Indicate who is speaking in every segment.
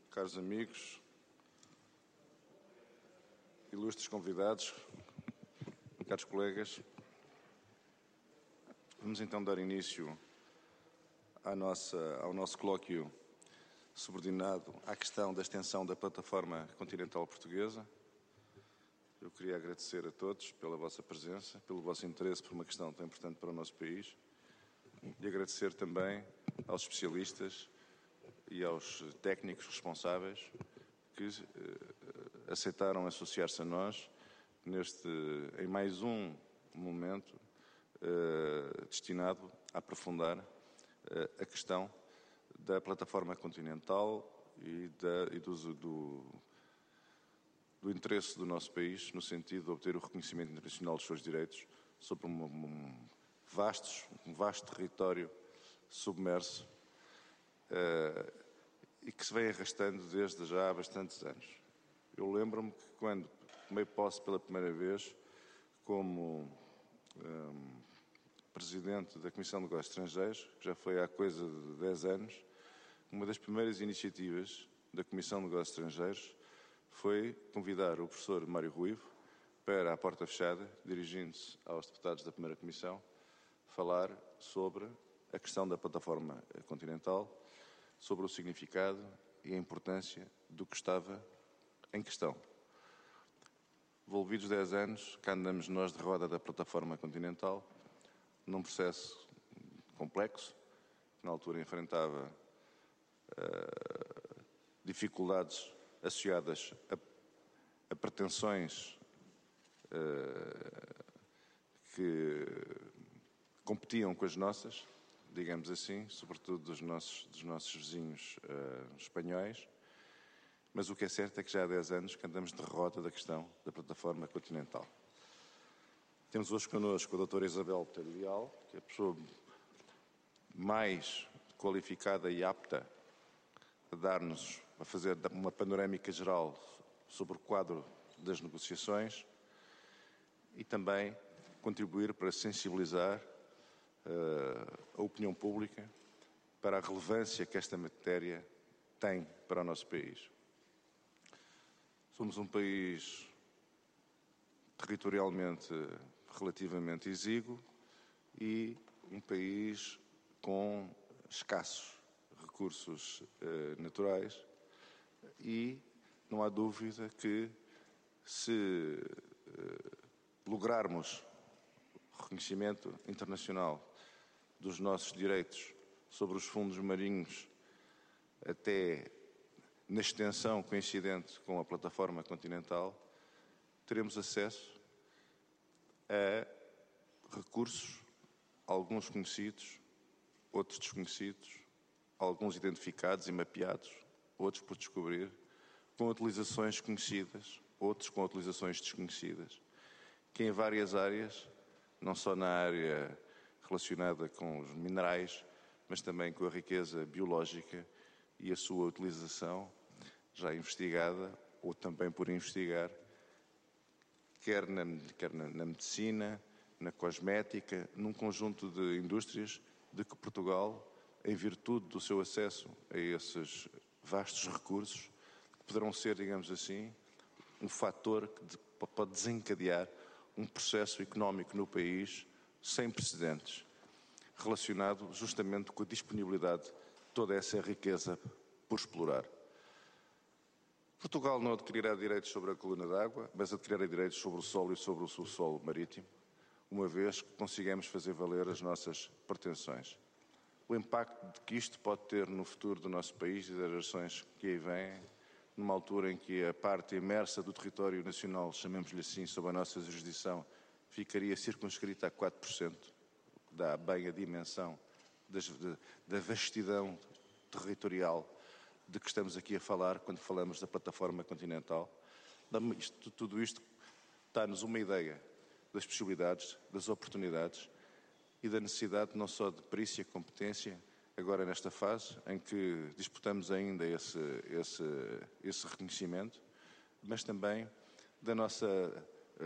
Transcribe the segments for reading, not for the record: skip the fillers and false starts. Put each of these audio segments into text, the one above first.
Speaker 1: caros amigos, ilustres convidados, caros colegas, vamos então dar início ao nosso colóquio subordinado à questão da extensão da plataforma continental portuguesa. Eu queria agradecer a todos pela vossa presença, pelo vosso interesse por uma questão tão importante para o nosso país e agradecer também aos especialistas e aos técnicos responsáveis que aceitaram associar-se a nós em mais um momento destinado a aprofundar a questão da plataforma continental e do interesse do nosso país no sentido de obter o reconhecimento internacional dos seus direitos sobre um vasto território submerso e que se vem arrastando desde já há bastantes anos. Eu lembro-me que quando tomei posse pela primeira vez como Presidente da Comissão de Negócios Estrangeiros, que já foi há coisa de 10 anos, uma das primeiras iniciativas da Comissão de Negócios Estrangeiros foi convidar o professor Mário Ruivo para, à porta fechada, dirigindo-se aos deputados da primeira Comissão, falar sobre a questão da plataforma continental, sobre o significado e a importância do que estava em questão. Envolvidos 10 anos, cá andamos nós de roda da plataforma continental, num processo complexo, que na altura enfrentava dificuldades associadas a pretensões que competiam com as nossas, digamos assim, sobretudo dos nossos vizinhos espanhóis, mas o que é certo é que já há 10 anos que andamos de roda da questão da plataforma continental. Temos hoje connosco a doutora Isabel Botelho Leal, que é a pessoa mais qualificada e apta a fazer uma panorâmica geral sobre o quadro das negociações e também contribuir para sensibilizar a opinião pública para a relevância que esta matéria tem para o nosso país. Somos um país territorialmente relativamente exíguo e um país com escassos recursos naturais e não há dúvida que se lograrmos o reconhecimento internacional dos nossos direitos sobre os fundos marinhos até na extensão coincidente com a plataforma continental, teremos acesso a recursos, alguns conhecidos, outros desconhecidos, alguns identificados e mapeados, outros por descobrir, com utilizações conhecidas, outros com utilizações desconhecidas, que em várias áreas, não só na área relacionada com os minerais, mas também com a riqueza biológica e a sua utilização já investigada ou também por investigar, quer na medicina, na cosmética, num conjunto de indústrias de que Portugal, em virtude do seu acesso a esses vastos recursos, poderão ser, digamos assim, um fator que pode desencadear um processo económico no país sem precedentes, relacionado justamente com a disponibilidade de toda essa riqueza por explorar. Portugal não adquirirá direitos sobre a coluna d'água, mas adquirirá direitos sobre o solo e sobre o subsolo marítimo, uma vez que consigamos fazer valer as nossas pretensões. O impacto que isto pode ter no futuro do nosso país e das gerações que aí vêm, numa altura em que a parte imersa do território nacional, chamemos-lhe assim, sob a nossa jurisdição, ficaria circunscrita a 4%, dá bem a dimensão da vastidão territorial de que estamos aqui a falar quando falamos da plataforma continental. Tudo isto dá-nos uma ideia das possibilidades, das oportunidades e da necessidade não só de perícia e competência, agora nesta fase em que disputamos ainda esse reconhecimento, mas também da nossa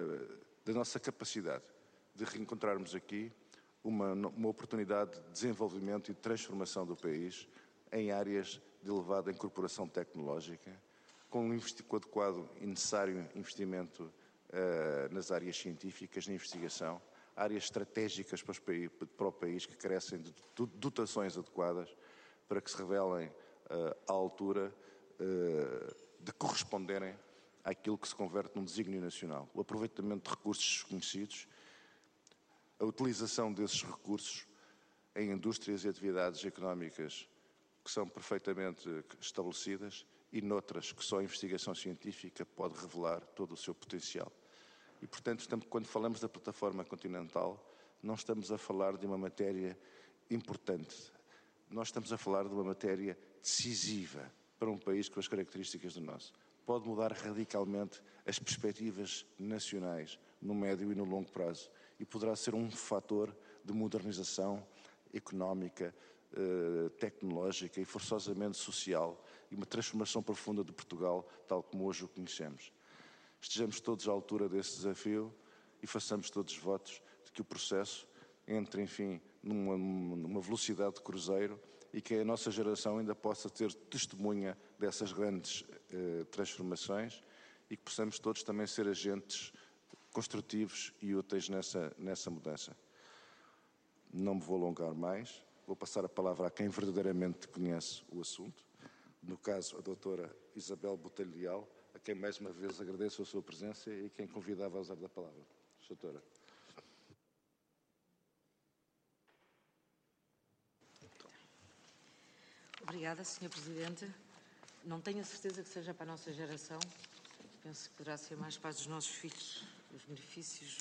Speaker 1: capacidade de reencontrarmos aqui uma oportunidade de desenvolvimento e de transformação do país em áreas de elevada incorporação tecnológica, com o adequado e necessário investimento nas áreas científicas, na investigação, áreas estratégicas para o país que carecem de dotações adequadas para que se revelem à altura de corresponderem àquilo que se converte num desígnio nacional. O aproveitamento de recursos desconhecidos, a utilização desses recursos em indústrias e atividades económicas que são perfeitamente estabelecidas e noutras que só a investigação científica pode revelar todo o seu potencial. E, portanto, quando falamos da plataforma continental, não estamos a falar de uma matéria importante. Nós estamos a falar de uma matéria decisiva para um país com as características do nosso. Pode mudar radicalmente as perspectivas nacionais no médio e no longo prazo e poderá ser um fator de modernização económica, tecnológica e forçosamente social e uma transformação profunda de Portugal, tal como hoje o conhecemos. Estejamos todos à altura desse desafio e façamos todos votos de que o processo entre, enfim, numa velocidade de cruzeiro e que a nossa geração ainda possa ter testemunha dessas grandes transformações e que possamos todos também ser agentes construtivos e úteis nessa mudança. Não me vou alongar mais, vou passar a palavra a quem verdadeiramente conhece o assunto, no caso a doutora Isabel Botelho Leal, a quem mais uma vez agradeço a sua presença e quem convidava a usar da palavra. Doutora.
Speaker 2: Obrigada, Sr. Presidente. Não tenho a certeza que seja para a nossa geração. Penso que poderá ser mais para os nossos filhos, os benefícios.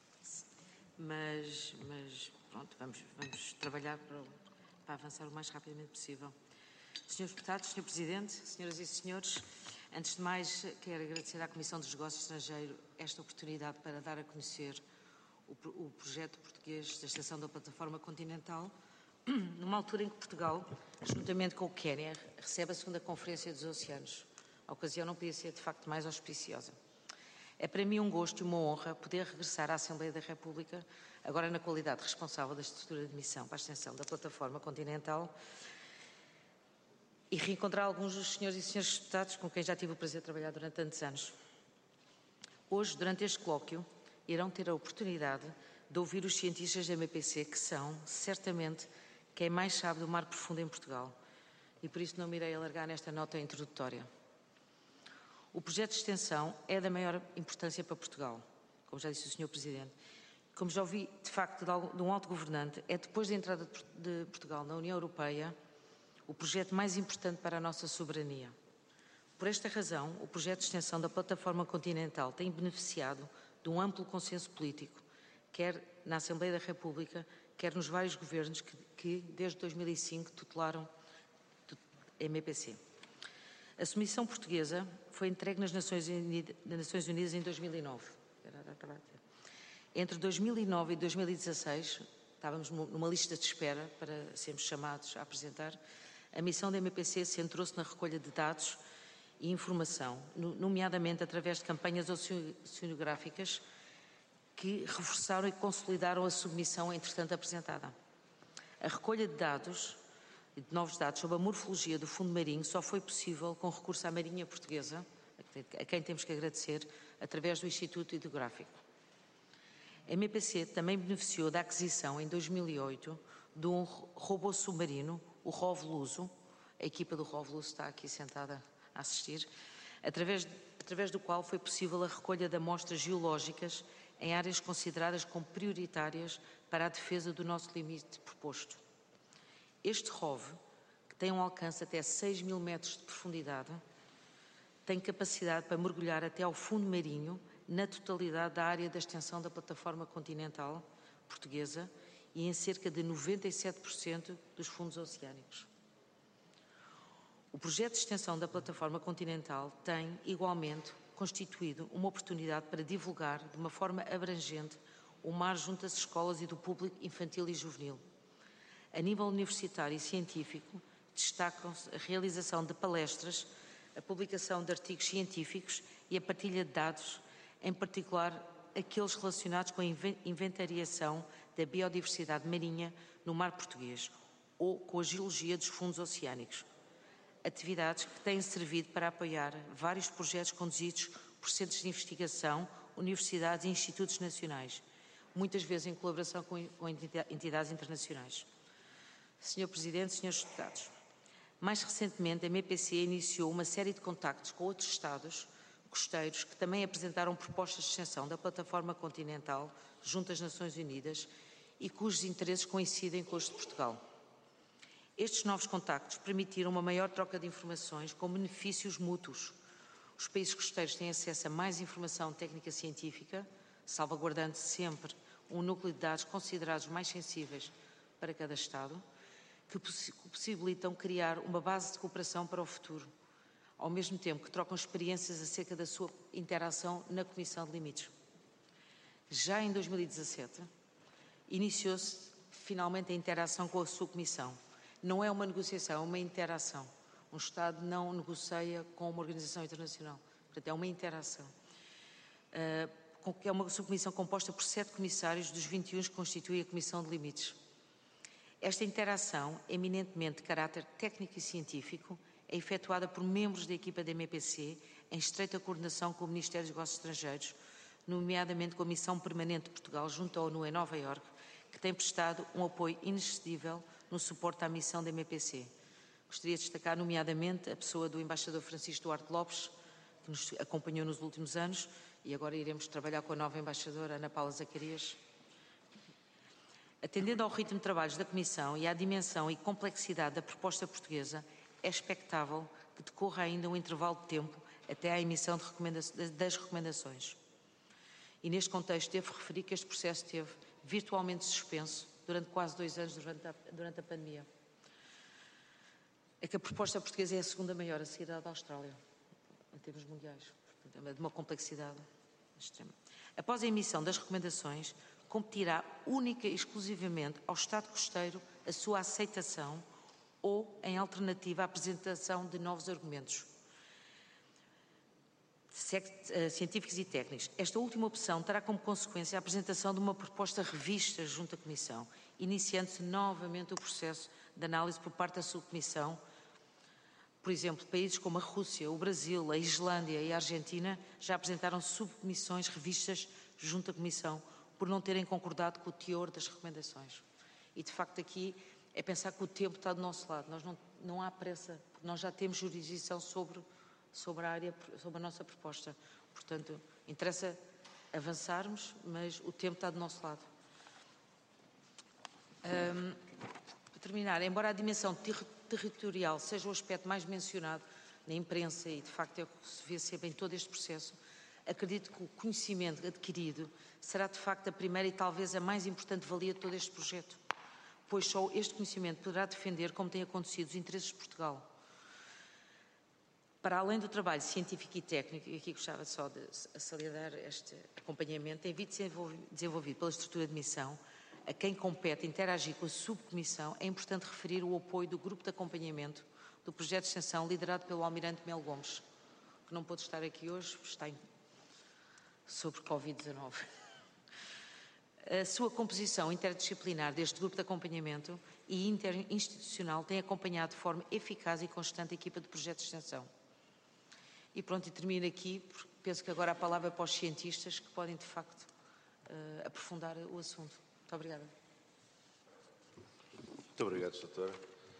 Speaker 2: Mas pronto, vamos trabalhar para avançar o mais rapidamente possível. Senhores Deputados, Sr. Presidente, Senhoras e Senhores, antes de mais, quero agradecer à Comissão dos Negócios Estrangeiros esta oportunidade para dar a conhecer o projeto português da extensão da plataforma continental, numa altura em que Portugal, juntamente com o Quênia, recebe a segunda Conferência dos Oceanos. A ocasião não podia ser, de facto, mais auspiciosa. É para mim um gosto e uma honra poder regressar à Assembleia da República, agora na qualidade de responsável da estrutura de missão para a extensão da plataforma continental, e reencontrar alguns dos senhores e senhores deputados com quem já tive o prazer de trabalhar durante tantos anos. Hoje, durante este colóquio, irão ter a oportunidade de ouvir os cientistas da MPC, que são, certamente, quem mais sabe do mar profundo em Portugal, e por isso não me irei alargar nesta nota introdutória. O projeto de extensão é da maior importância para Portugal, como já disse o Sr. Presidente. Como já ouvi, de facto, de um alto governante, é depois da entrada de Portugal na União Europeia o projeto mais importante para a nossa soberania. Por esta razão, o projeto de extensão da plataforma continental tem beneficiado de um amplo consenso político, quer na Assembleia da República, quer nos vários governos que desde 2005, tutelaram a MPC. A submissão portuguesa foi entregue nas Nações Unidas em 2009. Entre 2009 e 2016, estávamos numa lista de espera para sermos chamados a apresentar. A missão da MPC centrou-se na recolha de dados e informação, nomeadamente através de campanhas oceanográficas que reforçaram e consolidaram a submissão entretanto apresentada. A recolha de dados, de novos dados sobre a morfologia do fundo marinho só foi possível com recurso à Marinha Portuguesa, a quem temos que agradecer, através do Instituto Hidrográfico. A MPC também beneficiou da aquisição, em 2008, de um robô submarino, o ROV Luso. A equipa do ROV Luso está aqui sentada a assistir, através do qual foi possível a recolha de amostras geológicas em áreas consideradas como prioritárias para a defesa do nosso limite proposto. Este ROV, que tem um alcance até 6.000 metros de profundidade, tem capacidade para mergulhar até ao fundo marinho na totalidade da área da extensão da plataforma continental portuguesa e em cerca de 97% dos fundos oceânicos. O projeto de extensão da plataforma continental tem, igualmente, constituído uma oportunidade para divulgar, de uma forma abrangente, o mar junto às escolas e do público infantil e juvenil. A nível universitário e científico, destacam-se a realização de palestras, a publicação de artigos científicos e a partilha de dados, em particular aqueles relacionados com a inventariação da biodiversidade marinha no mar português ou com a geologia dos fundos oceânicos. atividades que têm servido para apoiar vários projetos conduzidos por centros de investigação, universidades e institutos nacionais, muitas vezes em colaboração com entidades internacionais. Senhor Presidente, Senhores Deputados, mais recentemente a MEPC iniciou uma série de contactos com outros Estados costeiros que também apresentaram propostas de extensão da plataforma continental junto às Nações Unidas e cujos interesses coincidem com os de Portugal. Estes novos contactos permitiram uma maior troca de informações com benefícios mútuos. Os países costeiros têm acesso a mais informação técnica científica, salvaguardando sempre um núcleo de dados considerados mais sensíveis para cada Estado, que possibilitam criar uma base de cooperação para o futuro, ao mesmo tempo que trocam experiências acerca da sua interação na Comissão de Limites. Já em 2017, iniciou-se finalmente a interação com a sua Comissão. Não é uma negociação, é uma interação. Um Estado não negocia com uma organização internacional. Portanto, é uma interação. É uma subcomissão composta por 7 comissários dos 21 que constituem a Comissão de Limites. Esta interação, eminentemente de caráter técnico e científico, é efetuada por membros da equipa da MEPC em estreita coordenação com o Ministério dos Negócios Estrangeiros, nomeadamente com a Missão Permanente de Portugal junto à ONU em Nova Iorque, que tem prestado um apoio inexcedível no suporte à missão da MEPC. Gostaria de destacar, nomeadamente, a pessoa do embaixador Francisco Duarte Lopes, que nos acompanhou nos últimos anos, e agora iremos trabalhar com a nova embaixadora Ana Paula Zacarias. Atendendo ao ritmo de trabalhos da Comissão e à dimensão e complexidade da proposta portuguesa, é expectável que decorra ainda um intervalo de tempo até à emissão das recomendações. E neste contexto devo referir que este processo esteve virtualmente suspenso durante quase 2 anos durante a pandemia. É que a proposta portuguesa é a segunda maior a seguir da Austrália, em termos mundiais. Portanto, é de uma complexidade extrema. Após a emissão das recomendações, competirá única e exclusivamente ao Estado costeiro a sua aceitação ou, em alternativa, a apresentação de novos argumentos científicos e técnicos. Esta última opção terá como consequência a apresentação de uma proposta revista junto à Comissão, iniciando-se novamente o processo de análise por parte da subcomissão. Por exemplo, países como a Rússia, o Brasil, a Islândia e a Argentina já apresentaram subcomissões revistas junto à Comissão por não terem concordado com o teor das recomendações. E, de facto, aqui é pensar que o tempo está do nosso lado. Não há pressa, porque nós já temos jurisdição sobre a área, sobre a nossa proposta. Portanto, interessa avançarmos, mas o tempo está do nosso lado. Para terminar, embora a dimensão territorial seja o aspecto mais mencionado na imprensa e, de facto, é o que se vê sempre em todo este processo, acredito que o conhecimento adquirido será, de facto, a primeira e talvez a mais importante valia de todo este projeto, pois só este conhecimento poderá defender, como tem acontecido, os interesses de Portugal. Para além do trabalho científico e técnico, e aqui gostava só de salientar este acompanhamento, tem vindo a ser desenvolvido pela estrutura de missão, a quem compete interagir com a subcomissão, é importante referir o apoio do grupo de acompanhamento do projeto de extensão liderado pelo Almirante Melo Gomes, que não pôde estar aqui hoje, está sobre Covid-19. A sua composição interdisciplinar deste grupo de acompanhamento e interinstitucional tem acompanhado de forma eficaz e constante a equipa de projeto de extensão. E pronto, e termino aqui, porque penso que agora a palavra é para os cientistas que podem, de facto, aprofundar o assunto. Muito obrigada.
Speaker 1: Muito obrigado, Doutora,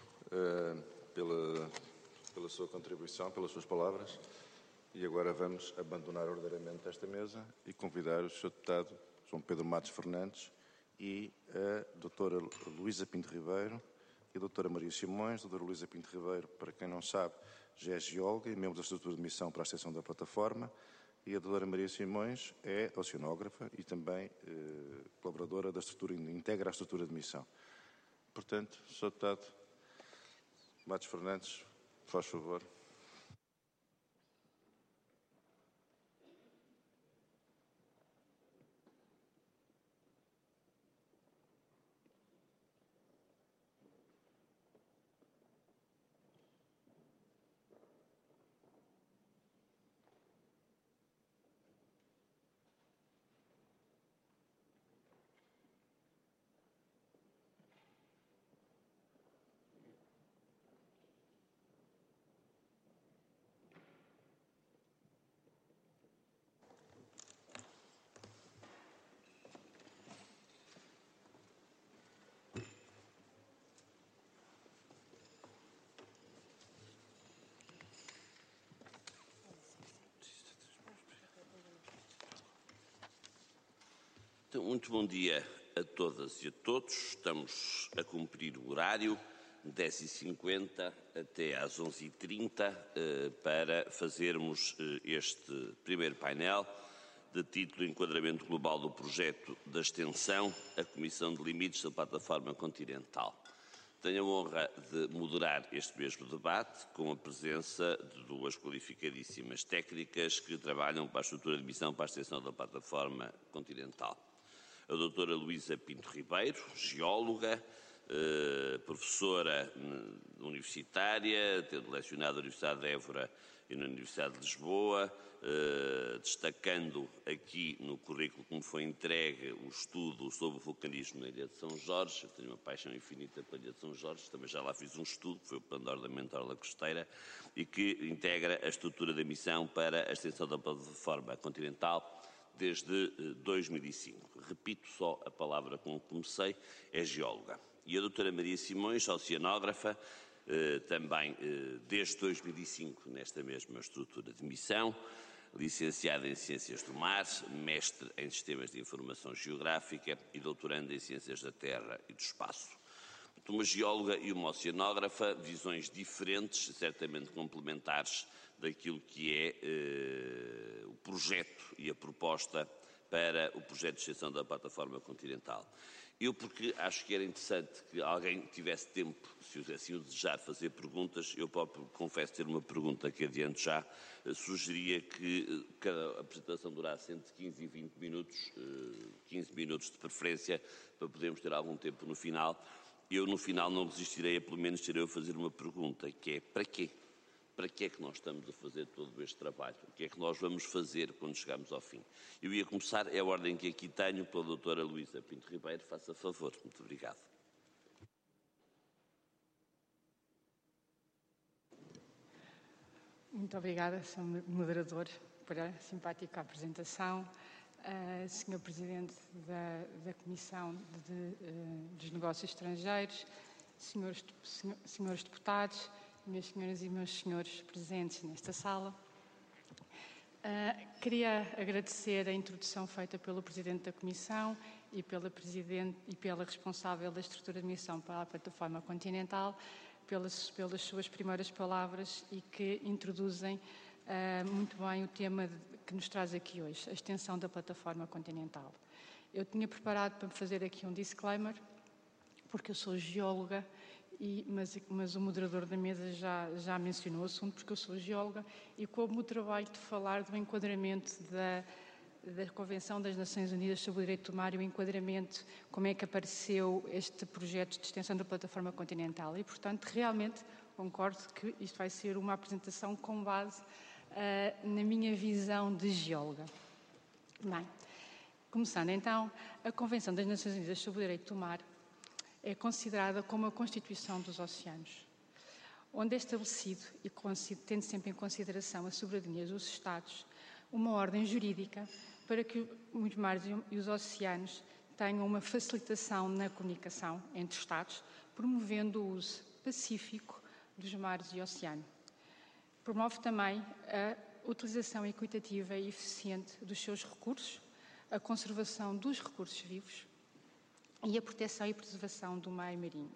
Speaker 1: pela sua contribuição, pelas suas palavras. E agora vamos abandonar ordeiramente esta mesa e convidar o Sr. Deputado João Pedro Matos Fernandes e a Doutora Luísa Pinto Ribeiro e a Doutora Maria Simões. A Doutora Luísa Pinto Ribeiro, para quem não sabe, já é geóloga e membro da estrutura de missão para a extensão da plataforma, e a Doutora Maria Simões é oceanógrafa e também colaboradora da estrutura, integra a estrutura de missão. Portanto, Sr. Deputado Matos Fernandes, faz favor.
Speaker 3: Muito bom dia a todas e a todos. Estamos a cumprir o horário, 10h50 até às 11h30, para fazermos este primeiro painel de título Enquadramento Global do Projeto da Extensão, a Comissão de Limites da Plataforma Continental. Tenho a honra de moderar este mesmo debate com a presença de duas qualificadíssimas técnicas que trabalham para a estrutura de missão para a extensão da plataforma continental. A doutora Luísa Pinto Ribeiro, geóloga, professora universitária, tendo lecionado na Universidade de Évora e na Universidade de Lisboa, destacando aqui no currículo que me foi entregue o estudo sobre o vulcanismo na Ilha de São Jorge. Eu tenho uma paixão infinita pela Ilha de São Jorge, também já lá fiz um estudo, que foi o Plano de Ordenamento da Orla Costeira, e que integra a estrutura da missão para a extensão da plataforma continental desde 2005. Repito só a palavra com que comecei, é geóloga. E a doutora Maria Simões, oceanógrafa, também desde 2005 nesta mesma estrutura de missão, licenciada em Ciências do Mar, mestre em Sistemas de Informação Geográfica e doutoranda em Ciências da Terra e do Espaço. Uma geóloga e uma oceanógrafa, visões diferentes, certamente complementares daquilo que é o projeto e a proposta para o projeto de extensão da plataforma continental. Eu, porque acho que era interessante que alguém tivesse tempo, se assim o desejar, fazer perguntas, eu próprio confesso ter uma pergunta que adianto já, sugeria que cada apresentação durasse entre 15 e 20 minutos, 15 minutos de preferência, para podermos ter algum tempo no final. Eu, no final, não resistirei a, pelo menos, ter eu a fazer uma pergunta, que é, para quê? Para que é que nós estamos a fazer todo este trabalho? O que é que nós vamos fazer quando chegarmos ao fim? Eu ia começar, é a ordem que aqui tenho, pela doutora Luísa Pinto Ribeiro. Faça favor. Muito obrigado.
Speaker 4: Muito obrigada, Sr. Moderador, por a simpática apresentação. Sr. Presidente da Comissão dos Negócios Estrangeiros, senhores deputados, minhas senhoras e meus senhores presentes nesta sala. Queria agradecer a introdução feita pelo Presidente da Comissão e pela responsável da estrutura de missão para a plataforma continental, pelas suas primeiras palavras e que introduzem muito bem o tema que nos traz aqui hoje, a extensão da plataforma continental. Eu tinha preparado para fazer aqui um disclaimer, porque eu sou geóloga, mas o moderador da mesa já mencionou o assunto, porque eu sou geóloga, e como o trabalho de falar do enquadramento da Convenção das Nações Unidas sobre o Direito do Mar e o enquadramento, como é que apareceu este projeto de extensão da plataforma continental. E, portanto, realmente concordo que isto vai ser uma apresentação com base na minha visão de geóloga. Bem, começando então, a Convenção das Nações Unidas sobre o Direito do Mar é considerada como a Constituição dos Oceanos, onde é estabelecido, e tendo sempre em consideração a soberania dos Estados, uma ordem jurídica para que os mares e os oceanos tenham uma facilitação na comunicação entre Estados, promovendo o uso pacífico dos mares e oceanos. Promove também a utilização equitativa e eficiente dos seus recursos, a conservação dos recursos vivos e a proteção e preservação do meio marinho.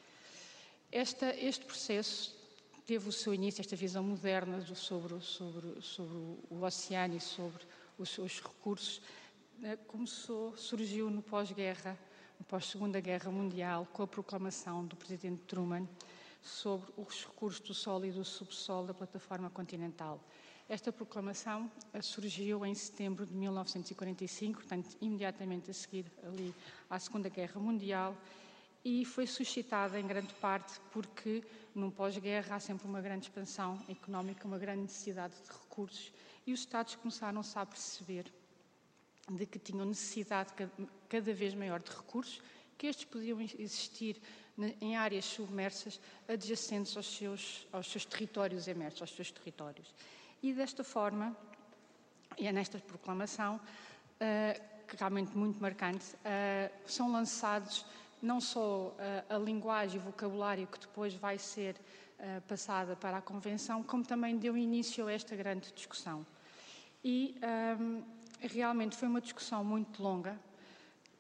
Speaker 4: Este processo teve o seu início, esta visão moderna sobre o oceano e sobre os seus recursos, surgiu no pós-guerra, no pós-Segunda Guerra Mundial, com a proclamação do Presidente Truman sobre os recursos do solo e do subsolo da plataforma continental. Esta proclamação surgiu em setembro de 1945, portanto, imediatamente a seguir ali à Segunda Guerra Mundial, e foi suscitada em grande parte porque, num pós-guerra, há sempre uma grande expansão económica, uma grande necessidade de recursos, e os Estados começaram-se a perceber de que tinham necessidade cada vez maior de recursos, que estes podiam existir em áreas submersas adjacentes aos seus territórios emersos, aos seus territórios. E desta forma, e é nesta proclamação, que realmente muito marcante, são lançados não só a linguagem e o vocabulário que depois vai ser passada para a Convenção, como também deu início a esta grande discussão. E realmente foi uma discussão muito longa,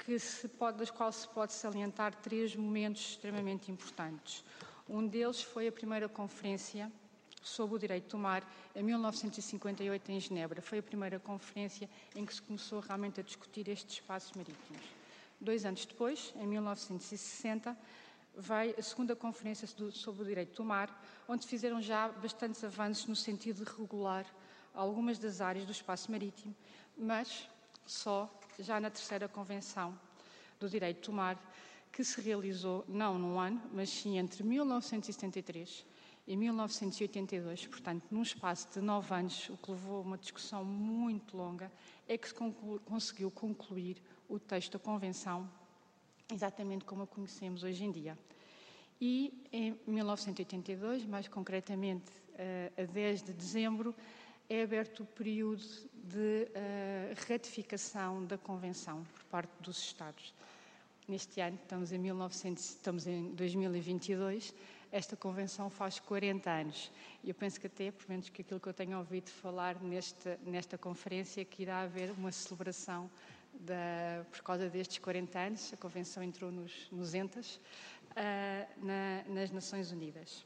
Speaker 4: das quais se pode salientar 3 momentos extremamente importantes. Um deles foi a primeira conferência sobre o direito do mar, em 1958, em Genebra. Foi a primeira conferência em que se começou realmente a discutir estes espaços marítimos. 2 anos depois, em 1960, veio a segunda conferência sobre o direito do mar, onde fizeram já bastantes avanços no sentido de regular algumas das áreas do espaço marítimo, mas só já na terceira Convenção do Direito do Mar, que se realizou não num ano, mas sim entre 1973 e 1982, portanto, num espaço de 9 anos, o que levou a uma discussão muito longa, é que se conseguiu concluir o texto da Convenção, exatamente como a conhecemos hoje em dia. E em 1982, mais concretamente a 10 de dezembro, é aberto o período de ratificação da Convenção por parte dos Estados. Neste ano, estamos em 2022, esta Convenção faz 40 anos. E eu penso que até, pelo menos que aquilo que eu tenho ouvido falar nesta conferência, que irá haver uma celebração por causa destes 40 anos. A Convenção entrou nos ENTAs, nas Nações Unidas.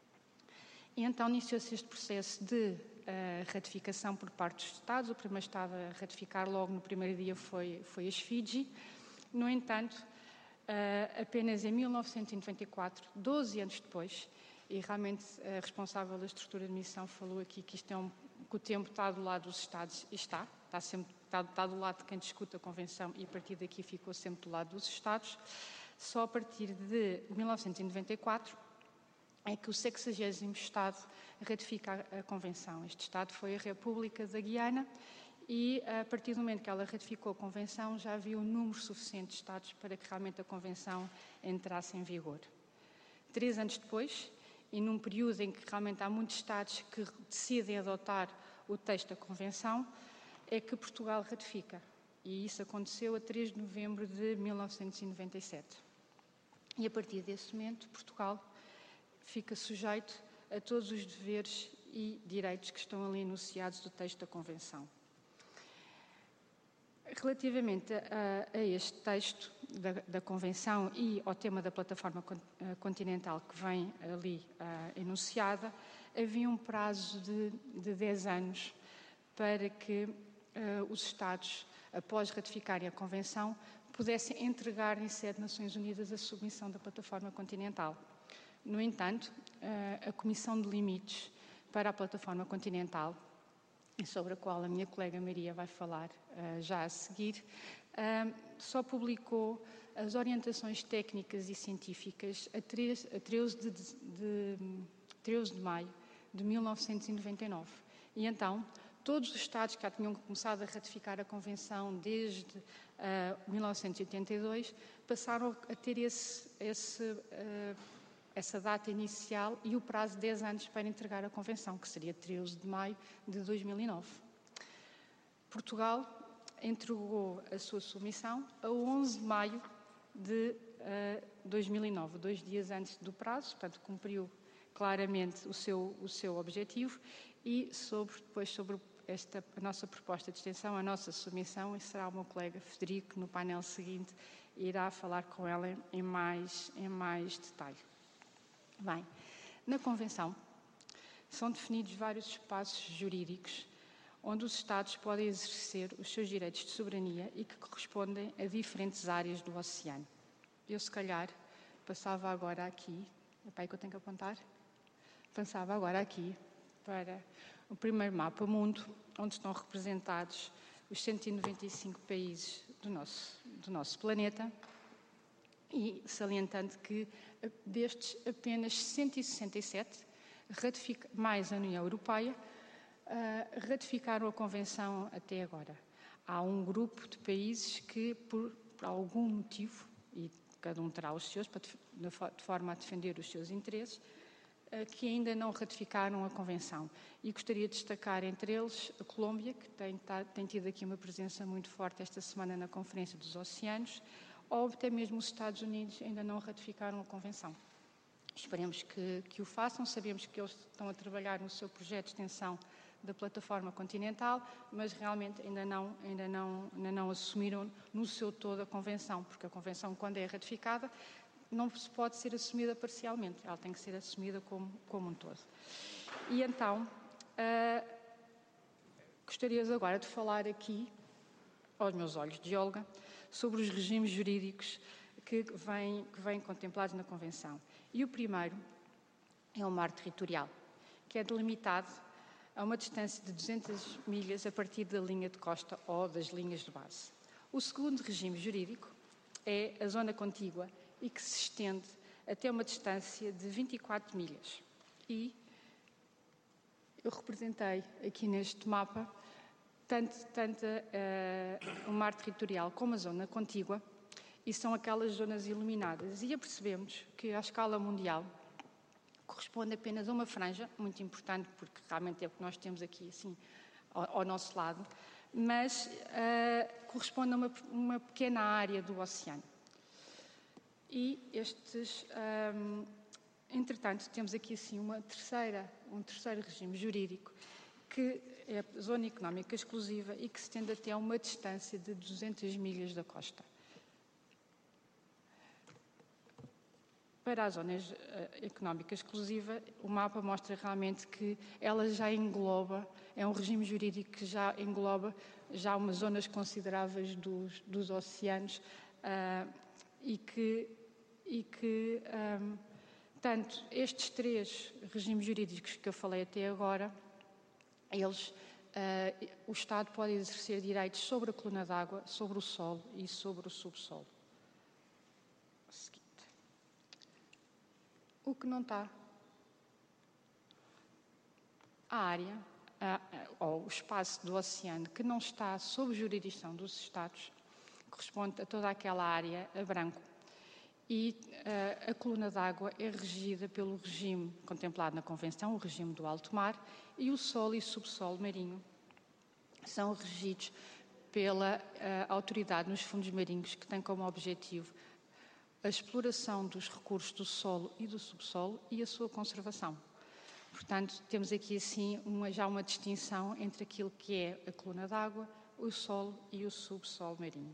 Speaker 4: E então iniciou-se este processo de ratificação por parte dos Estados. O primeiro Estado a ratificar logo no primeiro dia foi as Fiji. No entanto, apenas em 1994, 12 anos depois, e realmente a responsável da estrutura de missão falou aqui que que o tempo está do lado dos Estados, e está do lado de quem discute a Convenção, e a partir daqui ficou sempre do lado dos Estados. Só a partir de 1994 é que o 60º Estado ratifica a Convenção. Este Estado foi a República da Guiana e, a partir do momento que ela ratificou a Convenção, já havia um número suficiente de Estados para que realmente a Convenção entrasse em vigor. 3 anos depois, e num período em que realmente há muitos Estados que decidem adotar o texto da Convenção, é que Portugal ratifica. E isso aconteceu a 3 de novembro de 1997. E a partir desse momento, Portugal fica sujeito a todos os deveres e direitos que estão ali enunciados do texto da Convenção. Relativamente a este texto da Convenção e ao tema da plataforma continental que vem ali enunciada, havia um prazo de 10 anos para que os Estados, após ratificarem a Convenção, pudessem entregar em sede Nações Unidas a submissão da plataforma continental. No entanto, a Comissão de Limites para a Plataforma Continental, sobre a qual a minha colega Maria vai falar já a seguir, só publicou as orientações técnicas e científicas a 13 de maio de 1999. E então, todos os Estados que já tinham começado a ratificar a Convenção desde 1982 passaram a ter essa data inicial e o prazo de 10 anos para entregar a Convenção, que seria 13 de maio de 2009. Portugal entregou a sua submissão a 11 de maio de 2009, 2 dias antes do prazo, portanto cumpriu claramente o seu objetivo, e depois sobre a nossa proposta de extensão, a nossa submissão, e será o meu colega Federico, que no painel seguinte irá falar com ela em mais detalhe. Bem, na Convenção são definidos vários espaços jurídicos onde os Estados podem exercer os seus direitos de soberania e que correspondem a diferentes áreas do oceano. Eu, se calhar, passava agora aqui, é para aí que eu tenho que apontar? Passava agora aqui para o primeiro mapa mundo, onde estão representados os 195 países do nosso planeta, e salientando que destes apenas 167, mais a União Europeia, ratificaram a Convenção até agora. Há um grupo de países que, por algum motivo, e cada um terá os seus, de forma a defender os seus interesses, que ainda não ratificaram a Convenção. E gostaria de destacar entre eles a Colômbia, que tem tido aqui uma presença muito forte esta semana na Conferência dos Oceanos, ou até mesmo os Estados Unidos ainda não ratificaram a Convenção. Esperemos que o façam. Sabemos que eles estão a trabalhar no seu projeto de extensão da plataforma continental, mas realmente ainda não assumiram no seu todo a Convenção, porque a Convenção, quando é ratificada, não se pode ser assumida parcialmente, ela tem que ser assumida como um todo. E então, gostaria agora de falar aqui, aos meus olhos de Olga, sobre os regimes jurídicos que vêm contemplados na Convenção. E o primeiro é o mar territorial, que é delimitado a uma distância de 200 milhas a partir da linha de costa ou das linhas de base. O segundo regime jurídico é a zona contígua e que se estende até uma distância de 24 milhas. E eu representei aqui neste mapa tanto o mar territorial como a zona contígua, e são aquelas zonas iluminadas. E apercebemos que, à escala mundial, corresponde apenas a uma franja, muito importante, porque realmente é o que nós temos aqui, assim, ao nosso lado, mas corresponde a uma pequena área do oceano. E entretanto, temos aqui, assim, um terceiro regime jurídico, que é a Zona Económica Exclusiva e que se estende até a uma distância de 200 milhas da costa. Para a Zona Económica Exclusiva, o mapa mostra realmente que ela já engloba, é um regime jurídico que já engloba já umas zonas consideráveis dos oceanos e que tanto estes três regimes jurídicos que eu falei até agora, o Estado pode exercer direitos sobre a coluna d'água, sobre o solo e sobre o subsolo. O que não está, a área, ou o espaço do oceano que não está sob jurisdição dos Estados, corresponde a toda aquela área a branco. E a coluna d'água é regida pelo regime contemplado na Convenção, o regime do alto mar, e o solo e subsolo marinho são regidos pela autoridade nos fundos marinhos, que tem como objetivo a exploração dos recursos do solo e do subsolo e a sua conservação. Portanto, temos aqui assim já uma distinção entre aquilo que é a coluna d'água, o solo e o subsolo marinho.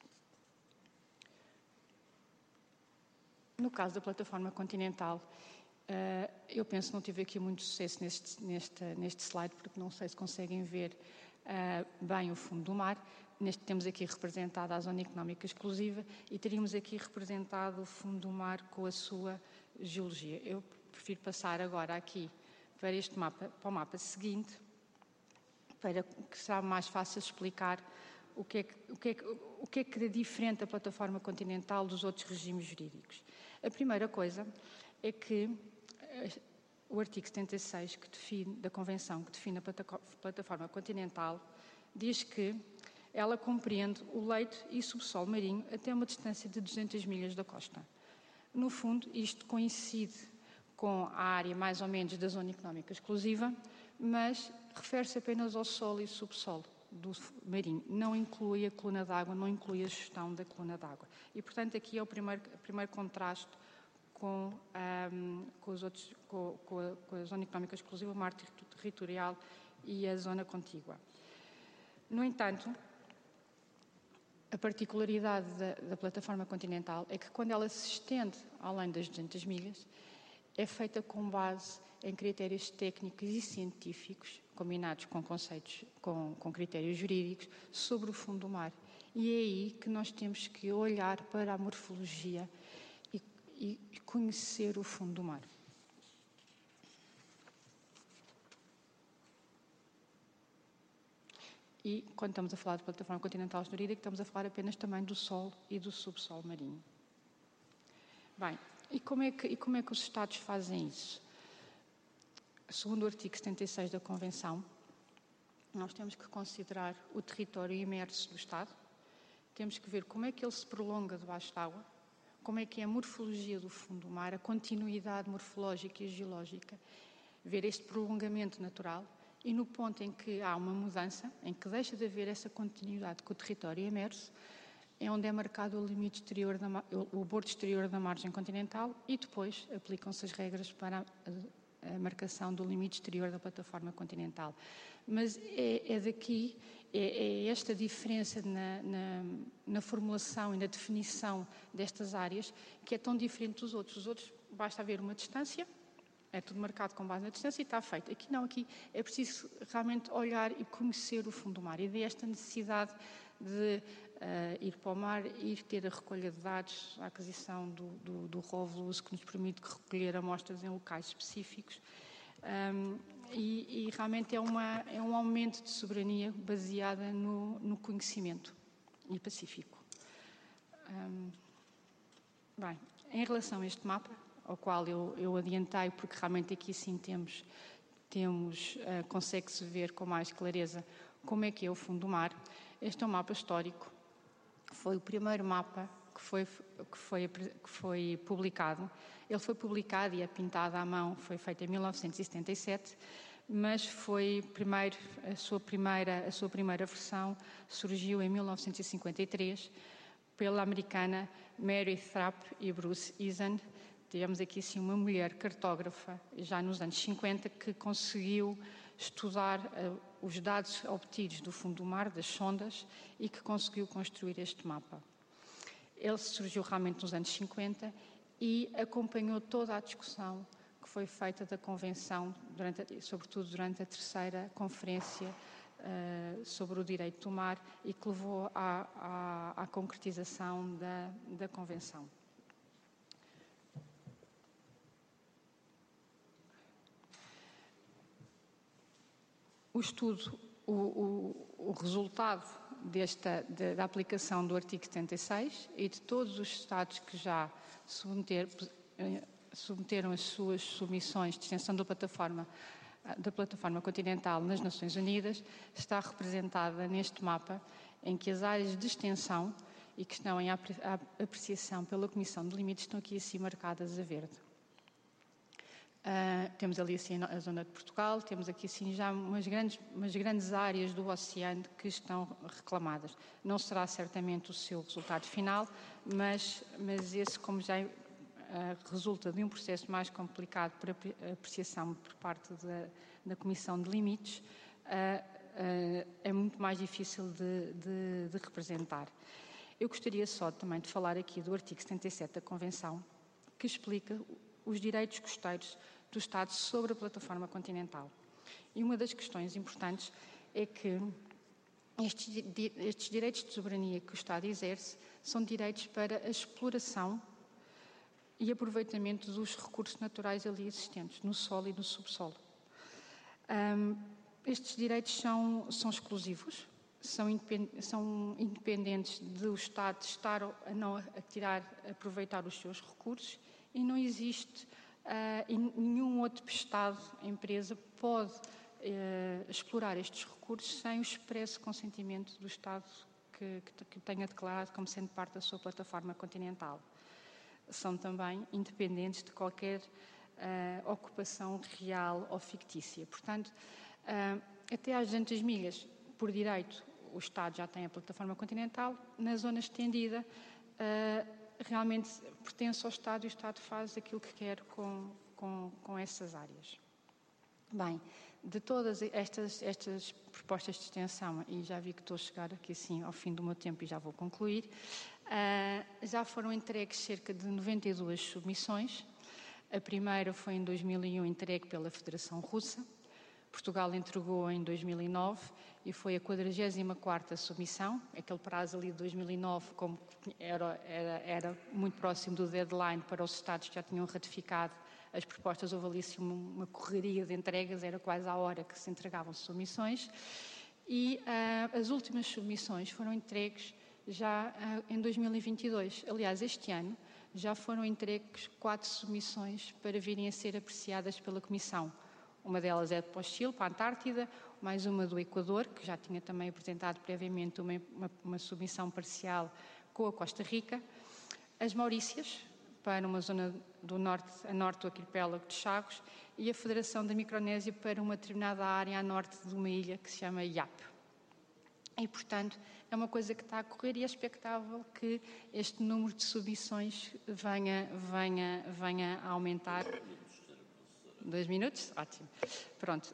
Speaker 4: No caso da plataforma continental, eu penso que não tive aqui muito sucesso neste slide, porque não sei se conseguem ver bem o fundo do mar. Temos aqui representada a Zona Económica Exclusiva e teríamos aqui representado o fundo do mar com a sua geologia. Eu prefiro passar agora aqui para o mapa seguinte, para que será mais fácil explicar o que é que é diferente a plataforma continental dos outros regimes jurídicos. A primeira coisa é que o artigo 76 da Convenção, que define a plataforma continental, diz que ela compreende o leito e subsolo marinho até uma distância de 200 milhas da costa. No fundo, isto coincide com a área mais ou menos da Zona Económica Exclusiva, mas refere-se apenas ao solo e subsolo do marinho. Não inclui a coluna d'água, não inclui a gestão da coluna d'água. E, portanto, aqui é o primeiro contraste com a Zona Económica Exclusiva, o mar territorial e a zona contígua. No entanto, a particularidade da plataforma continental é que, quando ela se estende além das 200 milhas, é feita com base em critérios técnicos e científicos, combinados com conceitos, com critérios jurídicos, sobre o fundo do mar. E é aí que nós temos que olhar para a morfologia e conhecer o fundo do mar. E, quando estamos a falar de plataforma continental jurídica, estamos a falar apenas também do solo e do subsolo marinho. Bem, e como é que os Estados fazem isso? Segundo o artigo 76 da Convenção, nós temos que considerar o território imerso do Estado, temos que ver como é que ele se prolonga debaixo d'água, como é que é a morfologia do fundo do mar, a continuidade morfológica e geológica, ver este prolongamento natural. E no ponto em que há uma mudança, em que deixa de haver essa continuidade com o território imerso, é onde é marcado o limite exterior, o bordo exterior da margem continental, e depois aplicam-se as regras para a marcação do limite exterior da plataforma continental. Mas é daqui, é esta diferença na formulação e na definição destas áreas que é tão diferente dos outros. Os outros basta haver uma distância, é tudo marcado com base na distância e está feito. Aqui não, aqui é preciso realmente olhar e conhecer o fundo do mar. E daí esta necessidade de ir para o mar, ir ter a recolha de dados, a aquisição do ROV-LUZ, que nos permite recolher amostras em locais específicos. E realmente é um aumento de soberania baseada no conhecimento e pacífico. Bem, em relação a este mapa, ao qual eu adiantei, porque realmente aqui sim consegue-se ver com mais clareza como é que é o fundo do mar. Este é um mapa histórico, foi o primeiro mapa que foi publicado. Ele foi publicado e é pintado à mão, foi feito em 1977, mas a sua primeira versão surgiu em 1953 pela americana Mary Thrapp e Bruce Eason. Tivemos aqui sim uma mulher cartógrafa, já nos anos 50, que conseguiu estudar os dados obtidos do fundo do mar, das sondas, e que conseguiu construir este mapa. Ele surgiu realmente nos anos 50 e acompanhou toda a discussão que foi feita da Convenção, sobretudo durante a terceira conferência sobre o direito do mar, e que levou à concretização da Convenção. O estudo, o resultado da aplicação do artigo 76 e de todos os Estados que já submeteram as suas submissões de extensão da plataforma continental nas Nações Unidas, está representada neste mapa, em que as áreas de extensão e que estão em apreciação pela Comissão de Limites estão aqui assim marcadas a verde. Temos ali assim a zona de Portugal, temos aqui assim já umas grandes áreas do oceano que estão reclamadas. Não será certamente o seu resultado final, mas esse, como já resulta de um processo mais complicado para apreciação por parte da Comissão de Limites, é muito mais difícil de representar. Eu gostaria só também de falar aqui do artigo 77 da Convenção, que explica os direitos costeiros do Estado sobre a plataforma continental. E uma das questões importantes é que estes direitos de soberania que o Estado exerce são direitos para a exploração e aproveitamento dos recursos naturais ali existentes, no solo e no subsolo. Estes direitos são exclusivos, são independentes do Estado estar a aproveitar os seus recursos, e não existe nenhum outro Estado, empresa, pode explorar estes recursos sem o expresso consentimento do Estado que tenha declarado como sendo parte da sua plataforma continental. São também independentes de qualquer ocupação real ou fictícia. Portanto, até às 200 milhas, por direito, o Estado já tem a plataforma continental. Na zona estendida, realmente pertence ao Estado e o Estado faz aquilo que quer com essas áreas. Bem, de todas estas propostas de extensão, e já vi que estou a chegar aqui assim ao fim do meu tempo e já vou concluir, já foram entregues cerca de 92 submissões. A primeira foi em 2001 entregue pela Federação Russa. Portugal entregou em 2009 e foi a 44ª submissão. Aquele prazo ali de 2009, como era muito próximo do deadline para os Estados que já tinham ratificado as propostas, houve ali assim uma correria de entregas, era quase à hora que se entregavam submissões. E as últimas submissões foram entregues já em 2022. Aliás, este ano já foram entregues 4 submissões para virem a ser apreciadas pela Comissão. Uma delas é para o Chile, para a Antártida, mais uma do Equador, que já tinha também apresentado previamente uma submissão parcial com a Costa Rica, as Maurícias, para uma zona a norte do arquipélago de Chagos, e a Federação da Micronésia para uma determinada área a norte de uma ilha que se chama Yap. e, portanto, é uma coisa que está a correr e é expectável que este número de submissões venha a aumentar. 2 minutos? Ótimo. Pronto.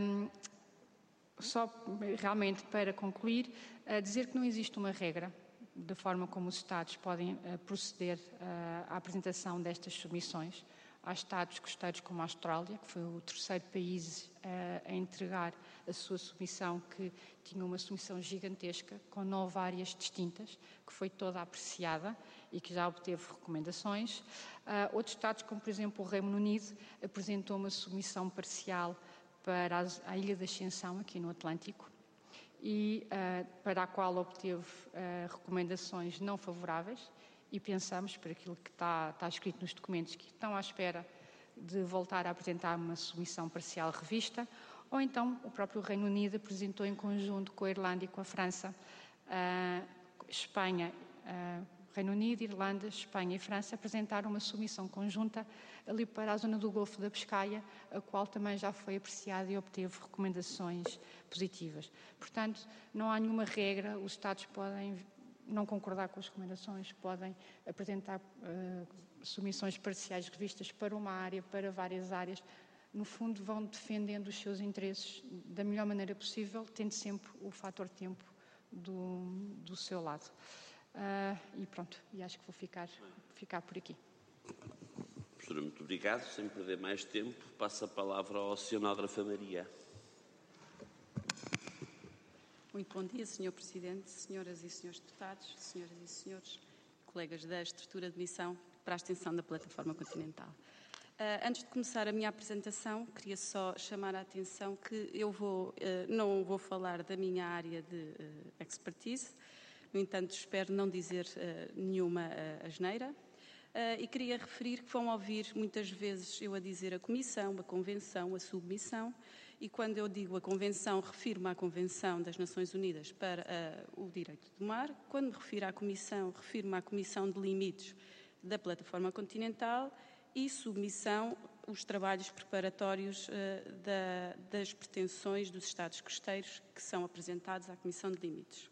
Speaker 4: Só realmente para concluir, dizer que não existe uma regra da forma como os Estados podem proceder à apresentação destas submissões. Há Estados costeiros como a Austrália, que foi o 3º país a entregar a sua submissão, que tinha uma submissão gigantesca, com 9 áreas distintas, que foi toda apreciada e que já obteve recomendações. Outros Estados, como por exemplo o Reino Unido, apresentou uma submissão parcial para a Ilha da Ascensão, aqui no Atlântico, e para a qual obteve recomendações não favoráveis, e pensamos, por aquilo que está escrito nos documentos, que estão à espera de voltar a apresentar uma submissão parcial revista, ou então o próprio Reino Unido apresentou em conjunto com a Irlanda e com a França, Espanha, Reino Unido, Irlanda, Espanha e França apresentaram uma submissão conjunta ali para a zona do Golfo da Pescaia, a qual também já foi apreciada e obteve recomendações positivas. Portanto, não há nenhuma regra, os Estados podem não concordar com as recomendações, podem apresentar submissões parciais revistas para uma área, para várias áreas. No fundo, vão defendendo os seus interesses da melhor maneira possível, tendo sempre o fator tempo do seu lado. E pronto, e acho que vou ficar por aqui.
Speaker 3: Professora, muito obrigado. Sem perder mais tempo, passo a palavra ao oceanógrafo Maria.
Speaker 5: Muito bom dia, Sr. Presidente, senhoras e senhores deputados, senhoras e senhores colegas da estrutura de missão para a extensão da plataforma continental. Antes de começar a minha apresentação, queria só chamar a atenção que eu não vou falar da minha área de expertise, no entanto, espero não dizer nenhuma asneira. E queria referir que vão ouvir muitas vezes eu a dizer a Comissão, a Convenção, a Submissão, e quando eu digo a Convenção, refiro-me à Convenção das Nações Unidas para o Direito do Mar. Quando me refiro à Comissão, refiro-me à Comissão de Limites da Plataforma Continental, e Submissão, os trabalhos preparatórios das pretensões dos Estados costeiros que são apresentados à Comissão de Limites.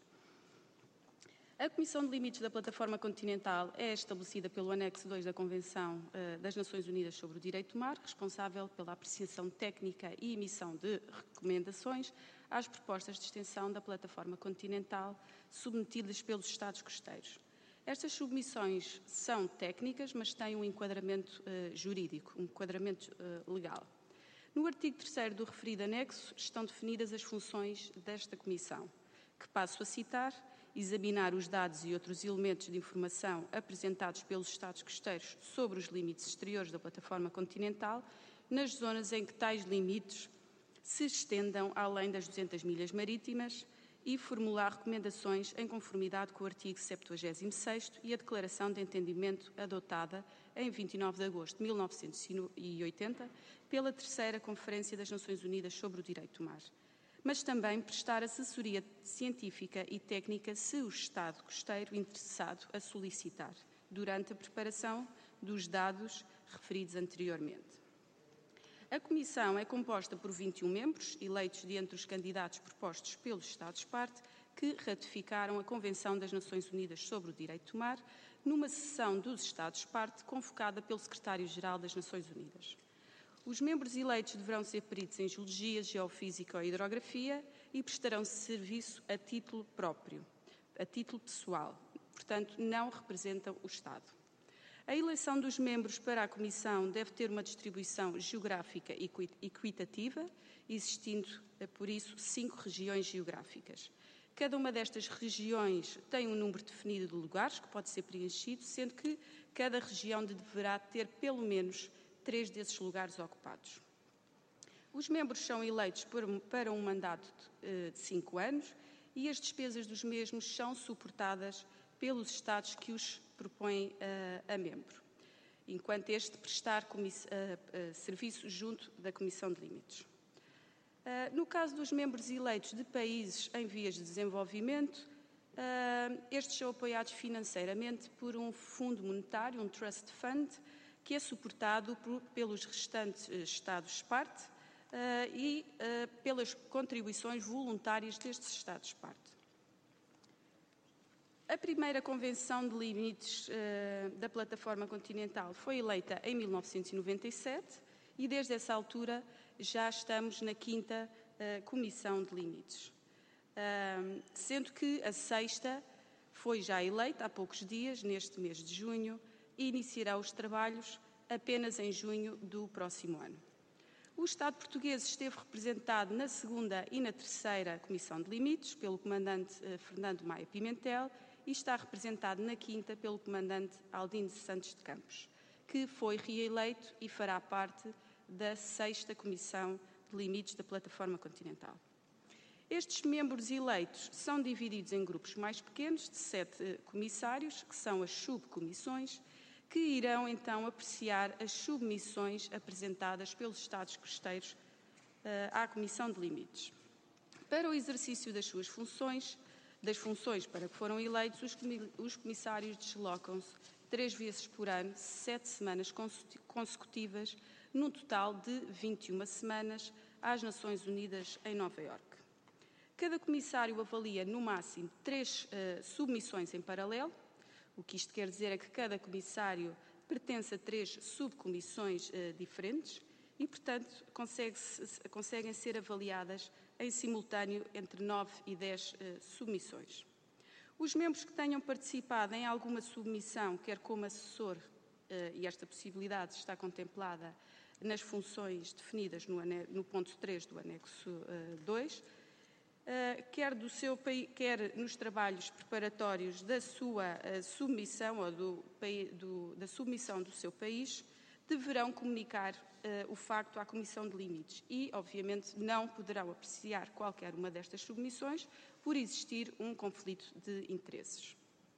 Speaker 5: A Comissão de Limites da Plataforma Continental é estabelecida pelo Anexo 2 da Convenção das Nações Unidas sobre o Direito do Mar, responsável pela apreciação técnica e emissão de recomendações às propostas de extensão da Plataforma Continental submetidas pelos Estados costeiros. Estas submissões são técnicas, mas têm um enquadramento jurídico, um enquadramento legal. No artigo 3º do referido anexo estão definidas as funções desta Comissão, que passo a citar: examinar os dados e outros elementos de informação apresentados pelos Estados costeiros sobre os limites exteriores da plataforma continental, nas zonas em que tais limites se estendam além das 200 milhas marítimas, e formular recomendações em conformidade com o artigo 76º e a Declaração de Entendimento adotada em 29 de agosto de 1980 pela 3ª Conferência das Nações Unidas sobre o Direito do Mar, mas também prestar assessoria científica e técnica se o Estado costeiro interessado a solicitar, durante a preparação dos dados referidos anteriormente. A Comissão é composta por 21 membros, eleitos de entre os candidatos propostos pelos Estados-parte, que ratificaram a Convenção das Nações Unidas sobre o Direito do Mar, numa sessão dos Estados-parte convocada pelo Secretário-Geral das Nações Unidas. Os membros eleitos deverão ser peritos em Geologia, Geofísica ou Hidrografia e prestarão serviço a título próprio, a título pessoal, portanto, não representam o Estado. A eleição dos membros para a Comissão deve ter uma distribuição geográfica equitativa, existindo, por isso, 5 regiões geográficas. Cada uma destas regiões tem um número definido de lugares que pode ser preenchido, sendo que cada região deverá ter pelo menos 3 desses lugares ocupados. Os membros são eleitos para um mandato de 5 anos e as despesas dos mesmos são suportadas pelos Estados que os propõem a membro, enquanto este prestar serviço junto da Comissão de Limites. No caso dos membros eleitos de países em vias de desenvolvimento, estes são apoiados financeiramente por um fundo monetário, um Trust Fund, que é suportado pelos restantes Estados-parte e pelas contribuições voluntárias destes Estados-parte. A primeira Convenção de Limites da Plataforma Continental foi eleita em 1997 e desde essa altura já estamos na 5ª Comissão de Limites, sendo que a 6ª foi já eleita há poucos dias, neste mês de junho, e iniciará os trabalhos apenas em junho do próximo ano. O Estado português esteve representado na 2ª e na 3ª Comissão de Limites pelo comandante Fernando Maia Pimentel e está representado na 5ª pelo comandante Aldino Santos de Campos, que foi reeleito e fará parte da 6ª Comissão de Limites da Plataforma Continental. Estes membros eleitos são divididos em grupos mais pequenos, de 7 comissários, que são as subcomissões, que irão então apreciar as submissões apresentadas pelos Estados costeiros à Comissão de Limites. Para o exercício das suas funções, para que foram eleitos, os comissários deslocam-se 3 vezes por ano, 7 semanas consecutivas, num total de 21 semanas, às Nações Unidas em Nova Iorque. Cada comissário avalia no máximo 3 submissões em paralelo. O que isto quer dizer é que cada comissário pertence a 3 subcomissões diferentes e, portanto, conseguem ser avaliadas em simultâneo entre 9 e 10 submissões. Os membros que tenham participado em alguma submissão, quer como assessor, e esta possibilidade está contemplada nas funções definidas no ponto 3 do anexo 2, quer nos trabalhos preparatórios da sua submissão ou da submissão do seu país, deverão comunicar o facto à Comissão de Limites e, obviamente, não poderão apreciar qualquer uma destas submissões por existir um conflito de interesses.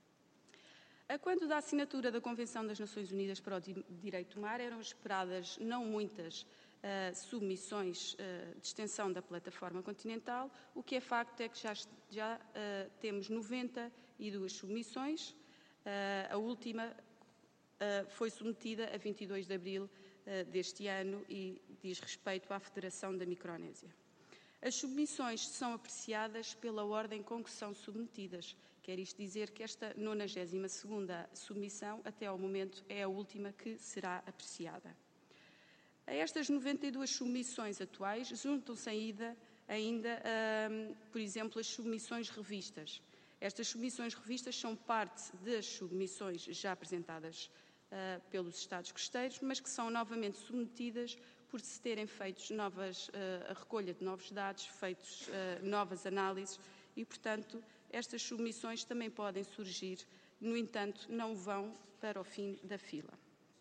Speaker 5: A quando da assinatura da Convenção das Nações Unidas para o Direito do Mar, eram esperadas não muitas submissões de extensão da plataforma continental. O que é facto é que já temos 92 submissões. A última foi submetida a 22 de abril deste ano e diz respeito à Federação da Micronésia. As submissões são apreciadas pela ordem com que são submetidas. Quer isto dizer que esta 92ª submissão, até ao momento, é a última que será apreciada. A estas 92 submissões atuais juntam-se ainda, por exemplo, as submissões revistas. Estas submissões revistas são parte das submissões já apresentadas pelos Estados costeiros, mas que são novamente submetidas por se terem feito a recolha de novos dados, feitos novas análises e, portanto, estas submissões também podem surgir, no entanto, não vão para o fim da fila.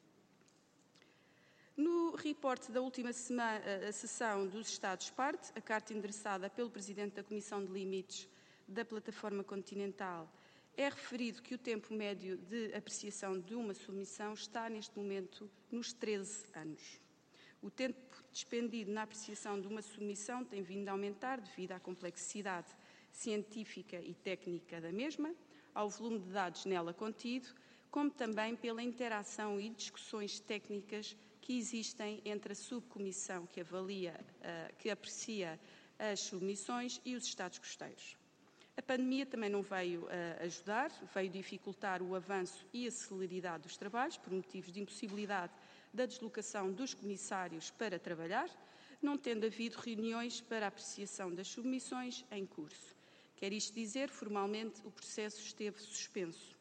Speaker 5: No reporte da última sessão dos Estados-parte, a carta endereçada pelo Presidente da Comissão de Limites da Plataforma Continental, é referido que o tempo médio de apreciação de uma submissão está, neste momento, nos 13 anos. O tempo despendido na apreciação de uma submissão tem vindo a aumentar devido à complexidade científica e técnica da mesma, ao volume de dados nela contido, como também pela interação e discussões técnicas que existem entre a subcomissão que aprecia as submissões e os Estados costeiros. A pandemia também não veio ajudar, veio dificultar o avanço e a celeridade dos trabalhos, por motivos de impossibilidade da deslocação dos comissários para trabalhar, não tendo havido reuniões para a apreciação das submissões em curso. Quer isto dizer, formalmente, o processo esteve suspenso.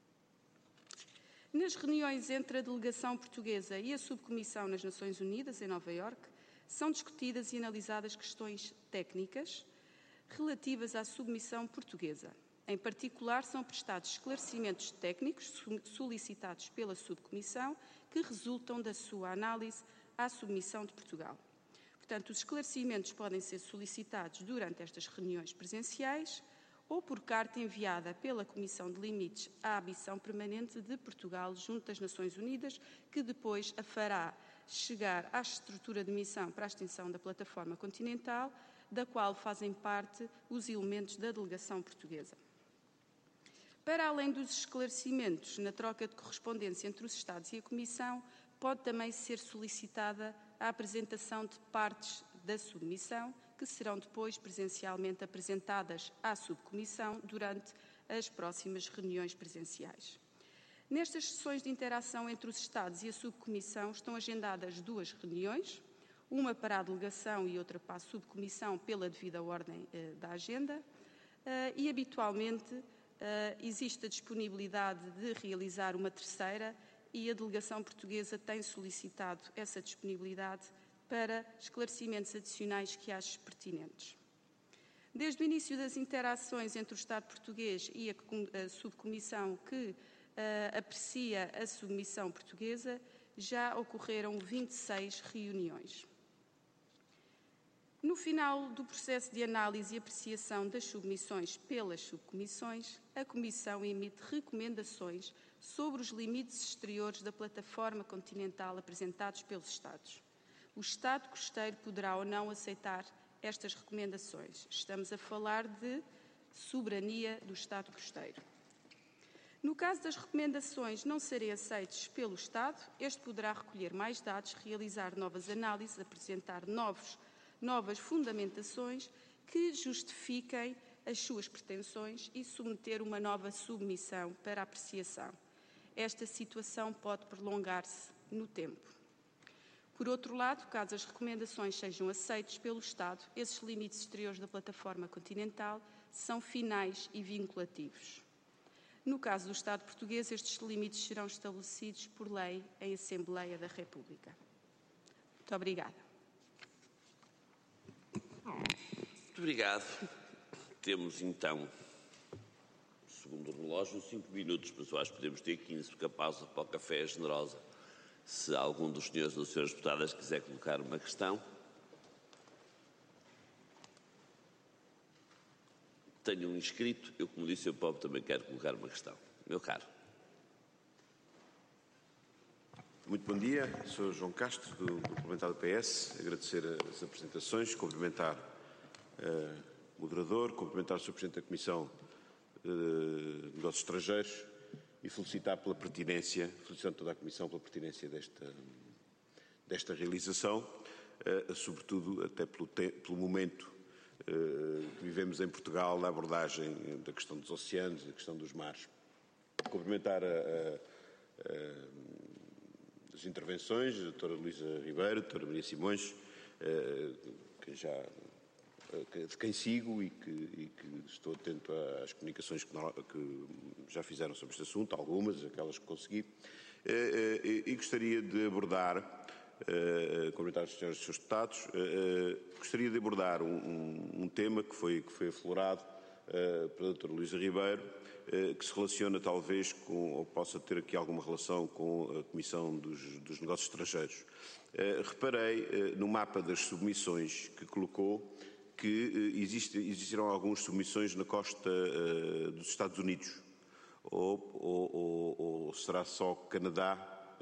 Speaker 5: Nas reuniões entre a delegação portuguesa e a subcomissão nas Nações Unidas, em Nova Iorque, são discutidas e analisadas questões técnicas relativas à submissão portuguesa. Em particular, são prestados esclarecimentos técnicos solicitados pela subcomissão que resultam da sua análise à submissão de Portugal. Portanto, os esclarecimentos podem ser solicitados durante estas reuniões presenciais ou por carta enviada pela Comissão de Limites à Missão Permanente de Portugal junto às Nações Unidas, que depois a fará chegar à estrutura de missão para a extensão da plataforma continental, da qual fazem parte os elementos da delegação portuguesa. Para além dos esclarecimentos na troca de correspondência entre os Estados e a Comissão, pode também ser solicitada a apresentação de partes da submissão, que serão depois presencialmente apresentadas à subcomissão durante as próximas reuniões presenciais. Nestas sessões de interação entre os Estados e a subcomissão estão agendadas 2 reuniões, uma para a delegação e outra para a subcomissão pela devida ordem da agenda, e habitualmente existe a disponibilidade de realizar uma terceira e a delegação portuguesa tem solicitado essa disponibilidade para esclarecimentos adicionais que ache pertinentes. Desde o início das interações entre o Estado português e a subcomissão que aprecia a submissão portuguesa, já ocorreram 26 reuniões. No final do processo de análise e apreciação das submissões pelas subcomissões, a Comissão emite recomendações sobre os limites exteriores da plataforma continental apresentados pelos Estados. O Estado costeiro poderá ou não aceitar estas recomendações. Estamos a falar de soberania do Estado costeiro. No caso das recomendações não serem aceitas pelo Estado, este poderá recolher mais dados, realizar novas análises, apresentar novas fundamentações que justifiquem as suas pretensões e submeter uma nova submissão para apreciação. Esta situação pode prolongar-se no tempo. Por outro lado, caso as recomendações sejam aceitas pelo Estado, esses limites exteriores da plataforma continental são finais e vinculativos. No caso do Estado português, estes limites serão estabelecidos por lei em Assembleia da República. Muito obrigada.
Speaker 3: Muito obrigado. Temos então, segundo o relógio, 5 minutos, mas eu acho que podemos ter 15, porque a pausa para o café é generosa. Se algum dos senhores ou senhoras deputadas quiser colocar uma questão. Tenho um inscrito, eu, como disse, eu próprio também quero colocar uma questão. Meu caro.
Speaker 6: Muito bom dia, sou João Castro, do Parlamentar do PS. Agradecer as apresentações, cumprimentar o moderador, cumprimentar o Sr. Presidente da Comissão de Negócios Estrangeiros e felicitar pela pertinência, felicitar toda a Comissão pela pertinência desta realização, sobretudo até pelo momento que vivemos em Portugal, na abordagem da questão dos oceanos, da questão dos mares. Cumprimentar as intervenções da doutora Luísa Ribeiro, da doutora Maria Simões, de quem sigo e que estou atento às comunicações que já fizeram sobre este assunto, algumas, aquelas que consegui, e gostaria de abordar, cumprimentar os senhores deputados, gostaria de abordar um tema que foi aflorado pela doutora Luísa Ribeiro, que se relaciona talvez com, ou possa ter aqui alguma relação com a Comissão dos Negócios Estrangeiros. Reparei no mapa das submissões que colocou que existirão algumas submissões na costa dos Estados Unidos, ou será só Canadá,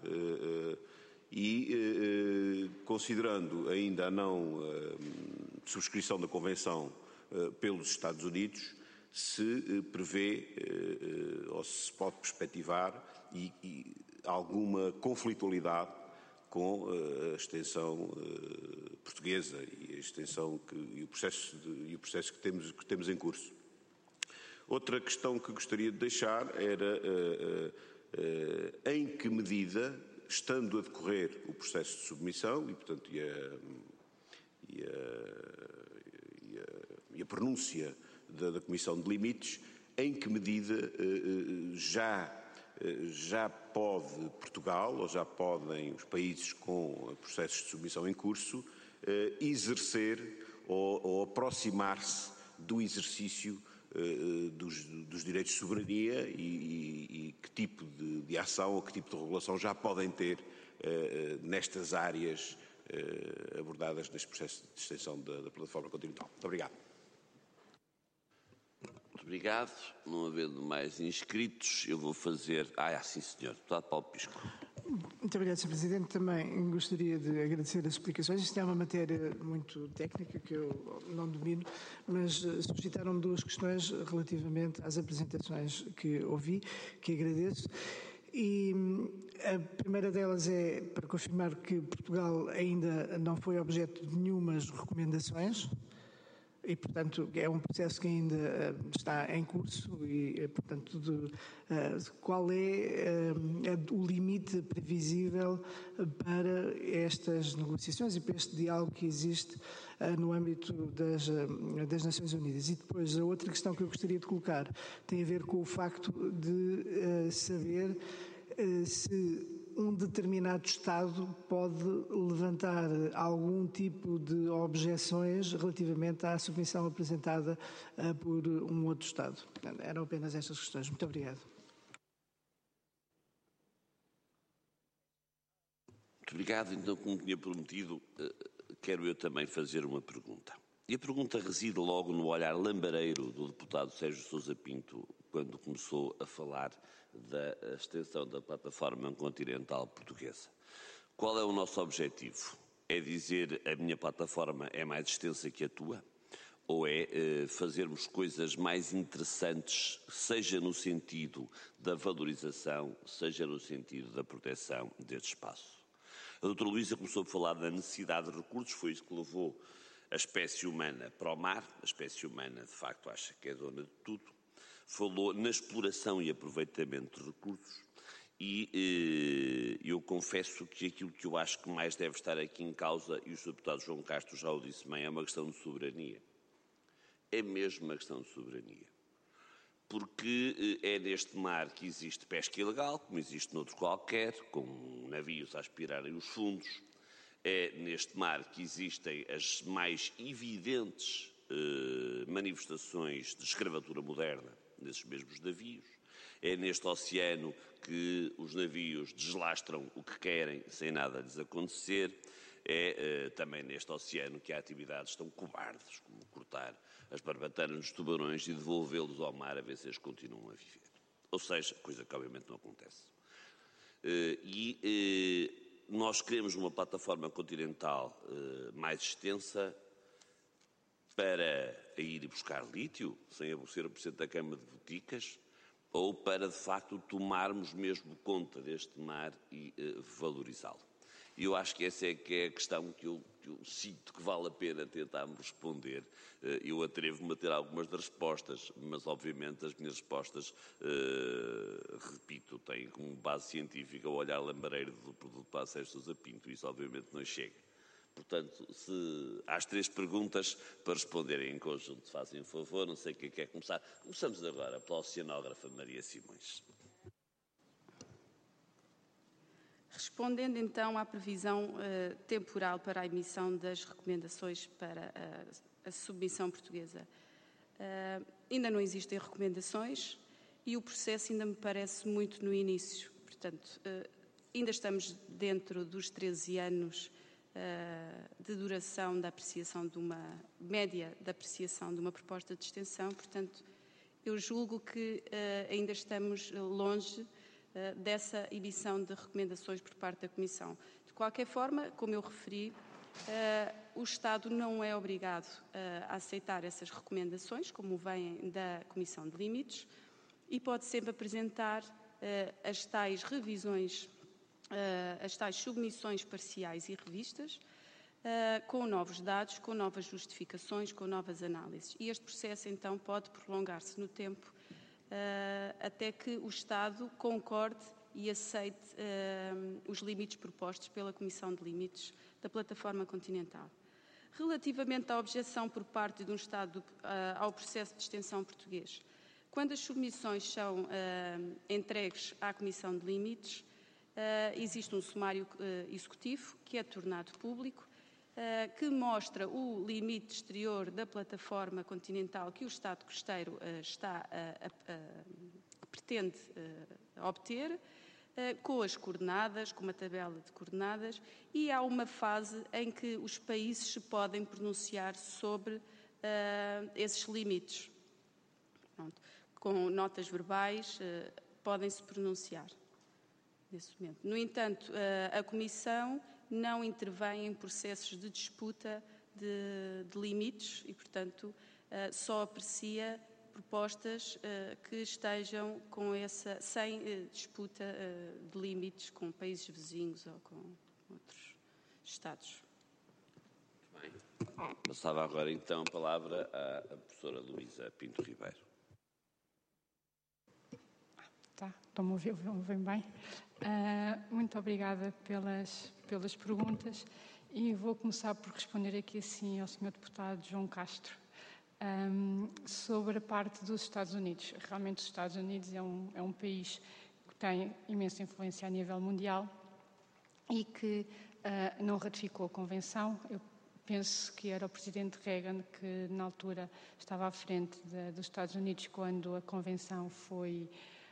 Speaker 6: considerando ainda a não subscrição da Convenção pelos Estados Unidos, se prevê ou se pode perspectivar alguma conflitualidade com a extensão portuguesa e a extensão e o processo que temos em curso. Outra questão que gostaria de deixar era em que medida, estando a decorrer o processo de submissão e, portanto, a pronúncia da Comissão de Limites, em que medida já pode Portugal, ou já podem os países com processos de submissão em curso, exercer ou aproximar-se do exercício dos direitos de soberania e que tipo de ação ou que tipo de regulação já podem ter nestas áreas abordadas neste processo de extensão da plataforma continental. Muito obrigado.
Speaker 3: Muito obrigado. Não havendo mais inscritos, eu vou fazer... sim, senhor. Deputado Paulo Pisco.
Speaker 7: Muito obrigado, Sr. Presidente. Também gostaria de agradecer as explicações. Isto é uma matéria muito técnica que eu não domino, mas suscitaram 2 questões relativamente às apresentações que ouvi, que agradeço. E a primeira delas é para confirmar que Portugal ainda não foi objeto de nenhumas recomendações E, portanto, é um processo que ainda está em curso e, portanto, qual é o limite previsível para estas negociações e para este diálogo que existe no âmbito das Nações Unidas. E depois, a outra questão que eu gostaria de colocar tem a ver com o facto de saber se um determinado Estado pode levantar algum tipo de objeções relativamente à submissão apresentada por um outro Estado. Eram apenas estas questões. Muito obrigado.
Speaker 3: Muito obrigado. Então, como tinha prometido, quero eu também fazer uma pergunta. E a pergunta reside logo no olhar lambareiro do deputado Sérgio Sousa Pinto, quando começou a falar da extensão da plataforma continental portuguesa. Qual é o nosso objetivo? É dizer a minha plataforma é mais extensa que a tua? Ou é fazermos coisas mais interessantes, seja no sentido da valorização, seja no sentido da proteção deste espaço? A doutora Luísa começou a falar da necessidade de recursos, foi isso que levou a espécie humana para o mar. A espécie humana, de facto, acha que é dona de tudo. Falou na exploração e aproveitamento de recursos e eu confesso que aquilo que eu acho que mais deve estar aqui em causa, e o Sr. Deputado João Castro já o disse bem, é uma questão de soberania. É mesmo uma questão de soberania. Porque é neste mar que existe pesca ilegal, como existe noutro qualquer, com navios a aspirarem os fundos. É neste mar que existem as mais evidentes manifestações de escravatura moderna nesses mesmos navios. É neste oceano que os navios deslastram o que querem sem nada lhes acontecer. É também neste oceano que há atividades tão cobardes como cortar as barbatanas dos tubarões e devolvê-los ao mar a ver se eles continuam a viver. Ou seja, coisa que obviamente não acontece. Nós queremos uma plataforma continental mais extensa para ir buscar lítio, sem aborrecer o Presidente da Câmara de Boticas, ou para, de facto, tomarmos mesmo conta deste mar e valorizá-lo. E eu acho que essa é que é a questão que eu sinto que vale a pena tentarmos responder. Eu atrevo-me a ter algumas das respostas, mas obviamente as minhas respostas, repito, têm como base científica o olhar lambareiro do deputado Sérgio Sousa Pinto. Isso obviamente não chega. Portanto, se às 3 perguntas para responderem em conjunto, fazem um favor, não sei quem quer começar. Começamos agora pela oceanógrafa Maria Simões.
Speaker 5: Respondendo então à previsão temporal para a emissão das recomendações para a submissão portuguesa. Ainda não existem recomendações e o processo ainda me parece muito no início. Portanto, ainda estamos dentro dos 13 anos de duração da apreciação de uma média da apreciação de uma proposta de extensão. Portanto, eu julgo que ainda estamos longe dessa emissão de recomendações por parte da Comissão. De qualquer forma, como eu referi, o Estado não é obrigado a aceitar essas recomendações, como vêm da Comissão de Limites, e pode sempre apresentar as tais revisões, as tais submissões parciais e revistas, com novos dados, com novas justificações, com novas análises. E este processo, então, pode prolongar-se no tempo até que o Estado concorde e aceite os limites propostos pela Comissão de Limites da Plataforma Continental. Relativamente à objeção por parte de um Estado ao processo de extensão português, quando as submissões são entregues à Comissão de Limites, existe um sumário executivo que é tornado público, que mostra o limite exterior da plataforma continental que o Estado costeiro pretende obter, com as coordenadas, com uma tabela de coordenadas, e há uma fase em que os países se podem pronunciar sobre esses limites. Pronto. Com notas verbais, podem-se pronunciar nesse momento. No entanto, a Comissão não intervém em processos de disputa de limites e, portanto, só aprecia propostas que estejam sem disputa de limites com países vizinhos ou com outros Estados.
Speaker 3: Muito bem. Passava agora então a palavra à professora Luísa Pinto Ribeiro.
Speaker 4: Estão-me a ouvir bem? Muito obrigada pelas perguntas e vou começar por responder aqui assim ao Sr. Deputado João Castro sobre a parte dos Estados Unidos. Realmente os Estados Unidos é um país que tem imensa influência a nível mundial e que não ratificou a Convenção. Eu penso que era o Presidente Reagan que na altura estava à frente dos Estados Unidos quando a Convenção foi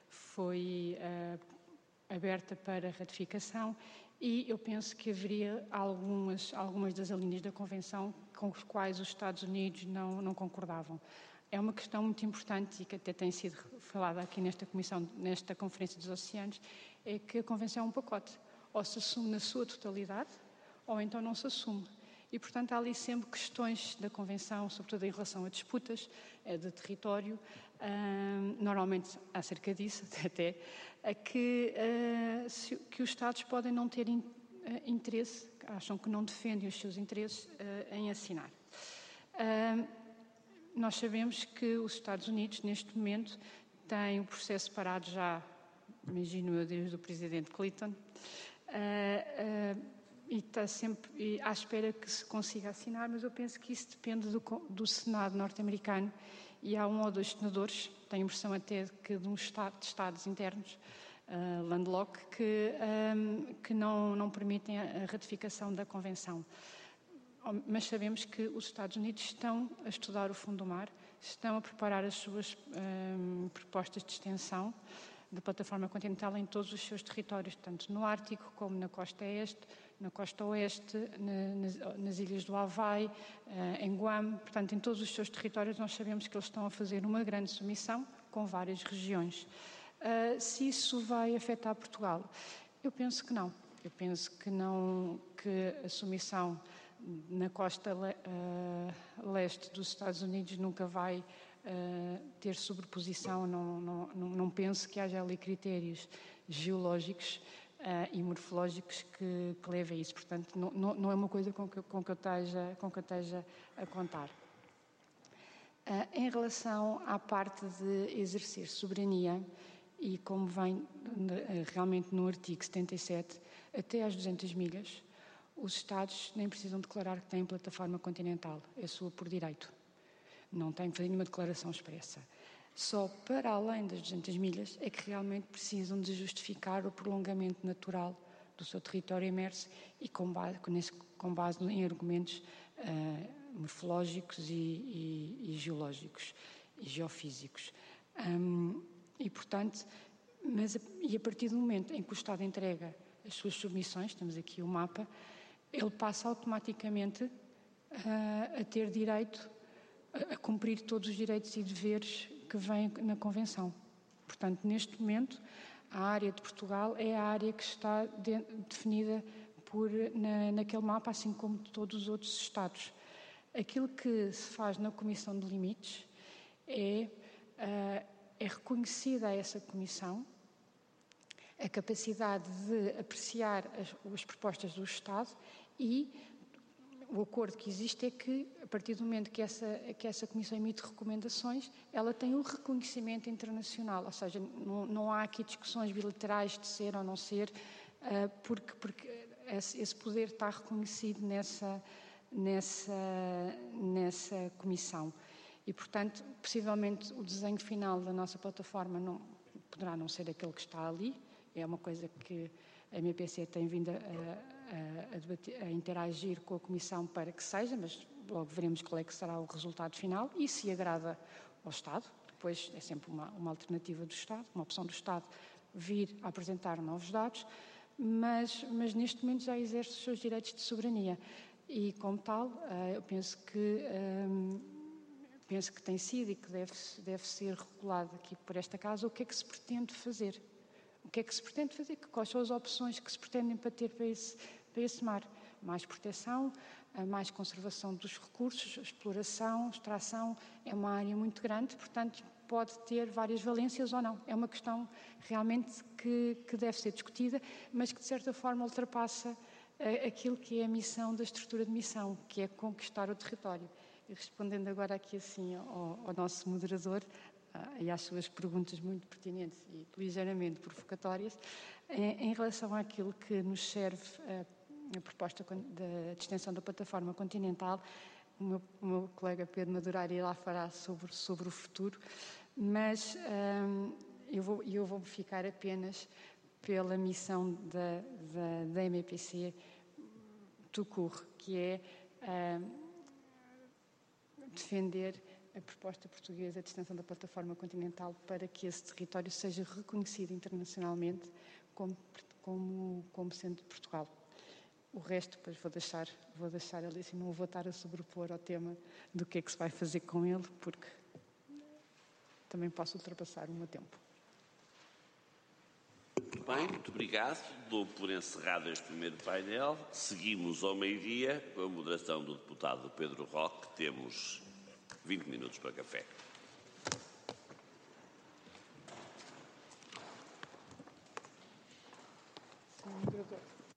Speaker 4: aberta para ratificação e eu penso que haveria algumas das linhas da Convenção com as quais os Estados Unidos não concordavam. É uma questão muito importante e que até tem sido falada aqui nesta Comissão, nesta Conferência dos Oceanos, é que a Convenção é um pacote. Ou se assume na sua totalidade, ou então não se assume. E, portanto, há ali sempre questões da Convenção, sobretudo em relação a disputas de território, normalmente acerca disso até, que os Estados podem não ter interesse, acham que não defendem os seus interesses em assinar. Nós sabemos que os Estados Unidos, neste momento, têm o processo parado já, imagino eu, desde o Presidente Clinton, e está sempre à espera que se consiga assinar, mas eu penso que isso depende do Senado norte-americano e há um ou dois senadores, tenho a impressão até que de de Estados internos, landlocked, que não permitem a ratificação da Convenção. Mas sabemos que os Estados Unidos estão a estudar o fundo do mar, estão a preparar as suas propostas de extensão da plataforma continental em todos os seus territórios, tanto no Ártico como na costa este, na costa oeste, nas ilhas do Havaí, em Guam, portanto em todos os seus territórios nós sabemos que eles estão a fazer uma grande submissão com várias regiões. Se isso vai afetar Portugal? Eu penso que não. Eu penso que não, que a submissão na costa leste dos Estados Unidos nunca vai ter sobreposição, não penso que haja ali critérios geológicos e morfológicos que levem a isso. Portanto, não é uma coisa com que eu esteja a contar. Em relação à parte de exercer soberania, e como vem realmente no artigo 77, até às 200 milhas, os Estados nem precisam declarar que têm plataforma continental, é sua por direito. Não têm que fazer nenhuma declaração expressa. Só para além das 200 milhas é que realmente precisam de justificar o prolongamento natural do seu território imerso e com base em argumentos morfológicos e geológicos e geofísicos. E, portanto, e a partir do momento em que o Estado entrega as suas submissões, temos aqui o mapa, ele passa automaticamente a ter direito a cumprir todos os direitos e deveres que vêm na Convenção. Portanto, neste momento, a área de Portugal é a área que está definida naquele mapa, assim como de todos os outros Estados. Aquilo que se faz na Comissão de Limites é reconhecida a essa Comissão a capacidade de apreciar as propostas do Estado e o acordo que existe é que, a partir do momento que essa Comissão emite recomendações, ela tem um reconhecimento internacional, ou seja, não há aqui discussões bilaterais de ser ou não ser, porque esse poder está reconhecido nessa Comissão. E, portanto, possivelmente o desenho final da nossa plataforma poderá não ser aquele que está ali, é uma coisa que a MPC tem vindo a interagir com a Comissão para que seja, mas logo veremos qual é que será o resultado final e se agrada ao Estado. Depois é sempre uma alternativa do Estado, uma opção do Estado vir a apresentar novos dados, mas neste momento já exerce os seus direitos de soberania e, como tal, eu penso que tem sido e que deve ser regulado aqui por esta Casa o que é que se pretende fazer. O que é que se pretende fazer? Quais são as opções que se pretendem para ter para esse mar? Mais proteção, mais conservação dos recursos, exploração, extração. É uma área muito grande, portanto, pode ter várias valências ou não. É uma questão realmente que deve ser discutida, mas que, de certa forma, ultrapassa aquilo que é a missão da estrutura de missão, que é conquistar o território. E respondendo agora aqui assim ao nosso moderador e às suas perguntas muito pertinentes e ligeiramente provocatórias, em relação àquilo que nos serve a proposta de extensão da plataforma continental, o meu colega Pedro Madurari irá falar sobre o futuro, mas eu vou ficar apenas pela missão da MEPC Tucur, que é defender a proposta portuguesa de extensão da plataforma continental para que esse território seja reconhecido internacionalmente como sendo de Portugal. O resto, depois vou deixar ali, assim, não vou estar a sobrepor ao tema do que é que se vai fazer com ele, porque também posso ultrapassar o meu tempo.
Speaker 3: Muito bem, muito obrigado. Dou por encerrado este primeiro painel. Seguimos ao meio-dia com a moderação do deputado Pedro Roque. Temos 20 minutos para café.
Speaker 4: Sim,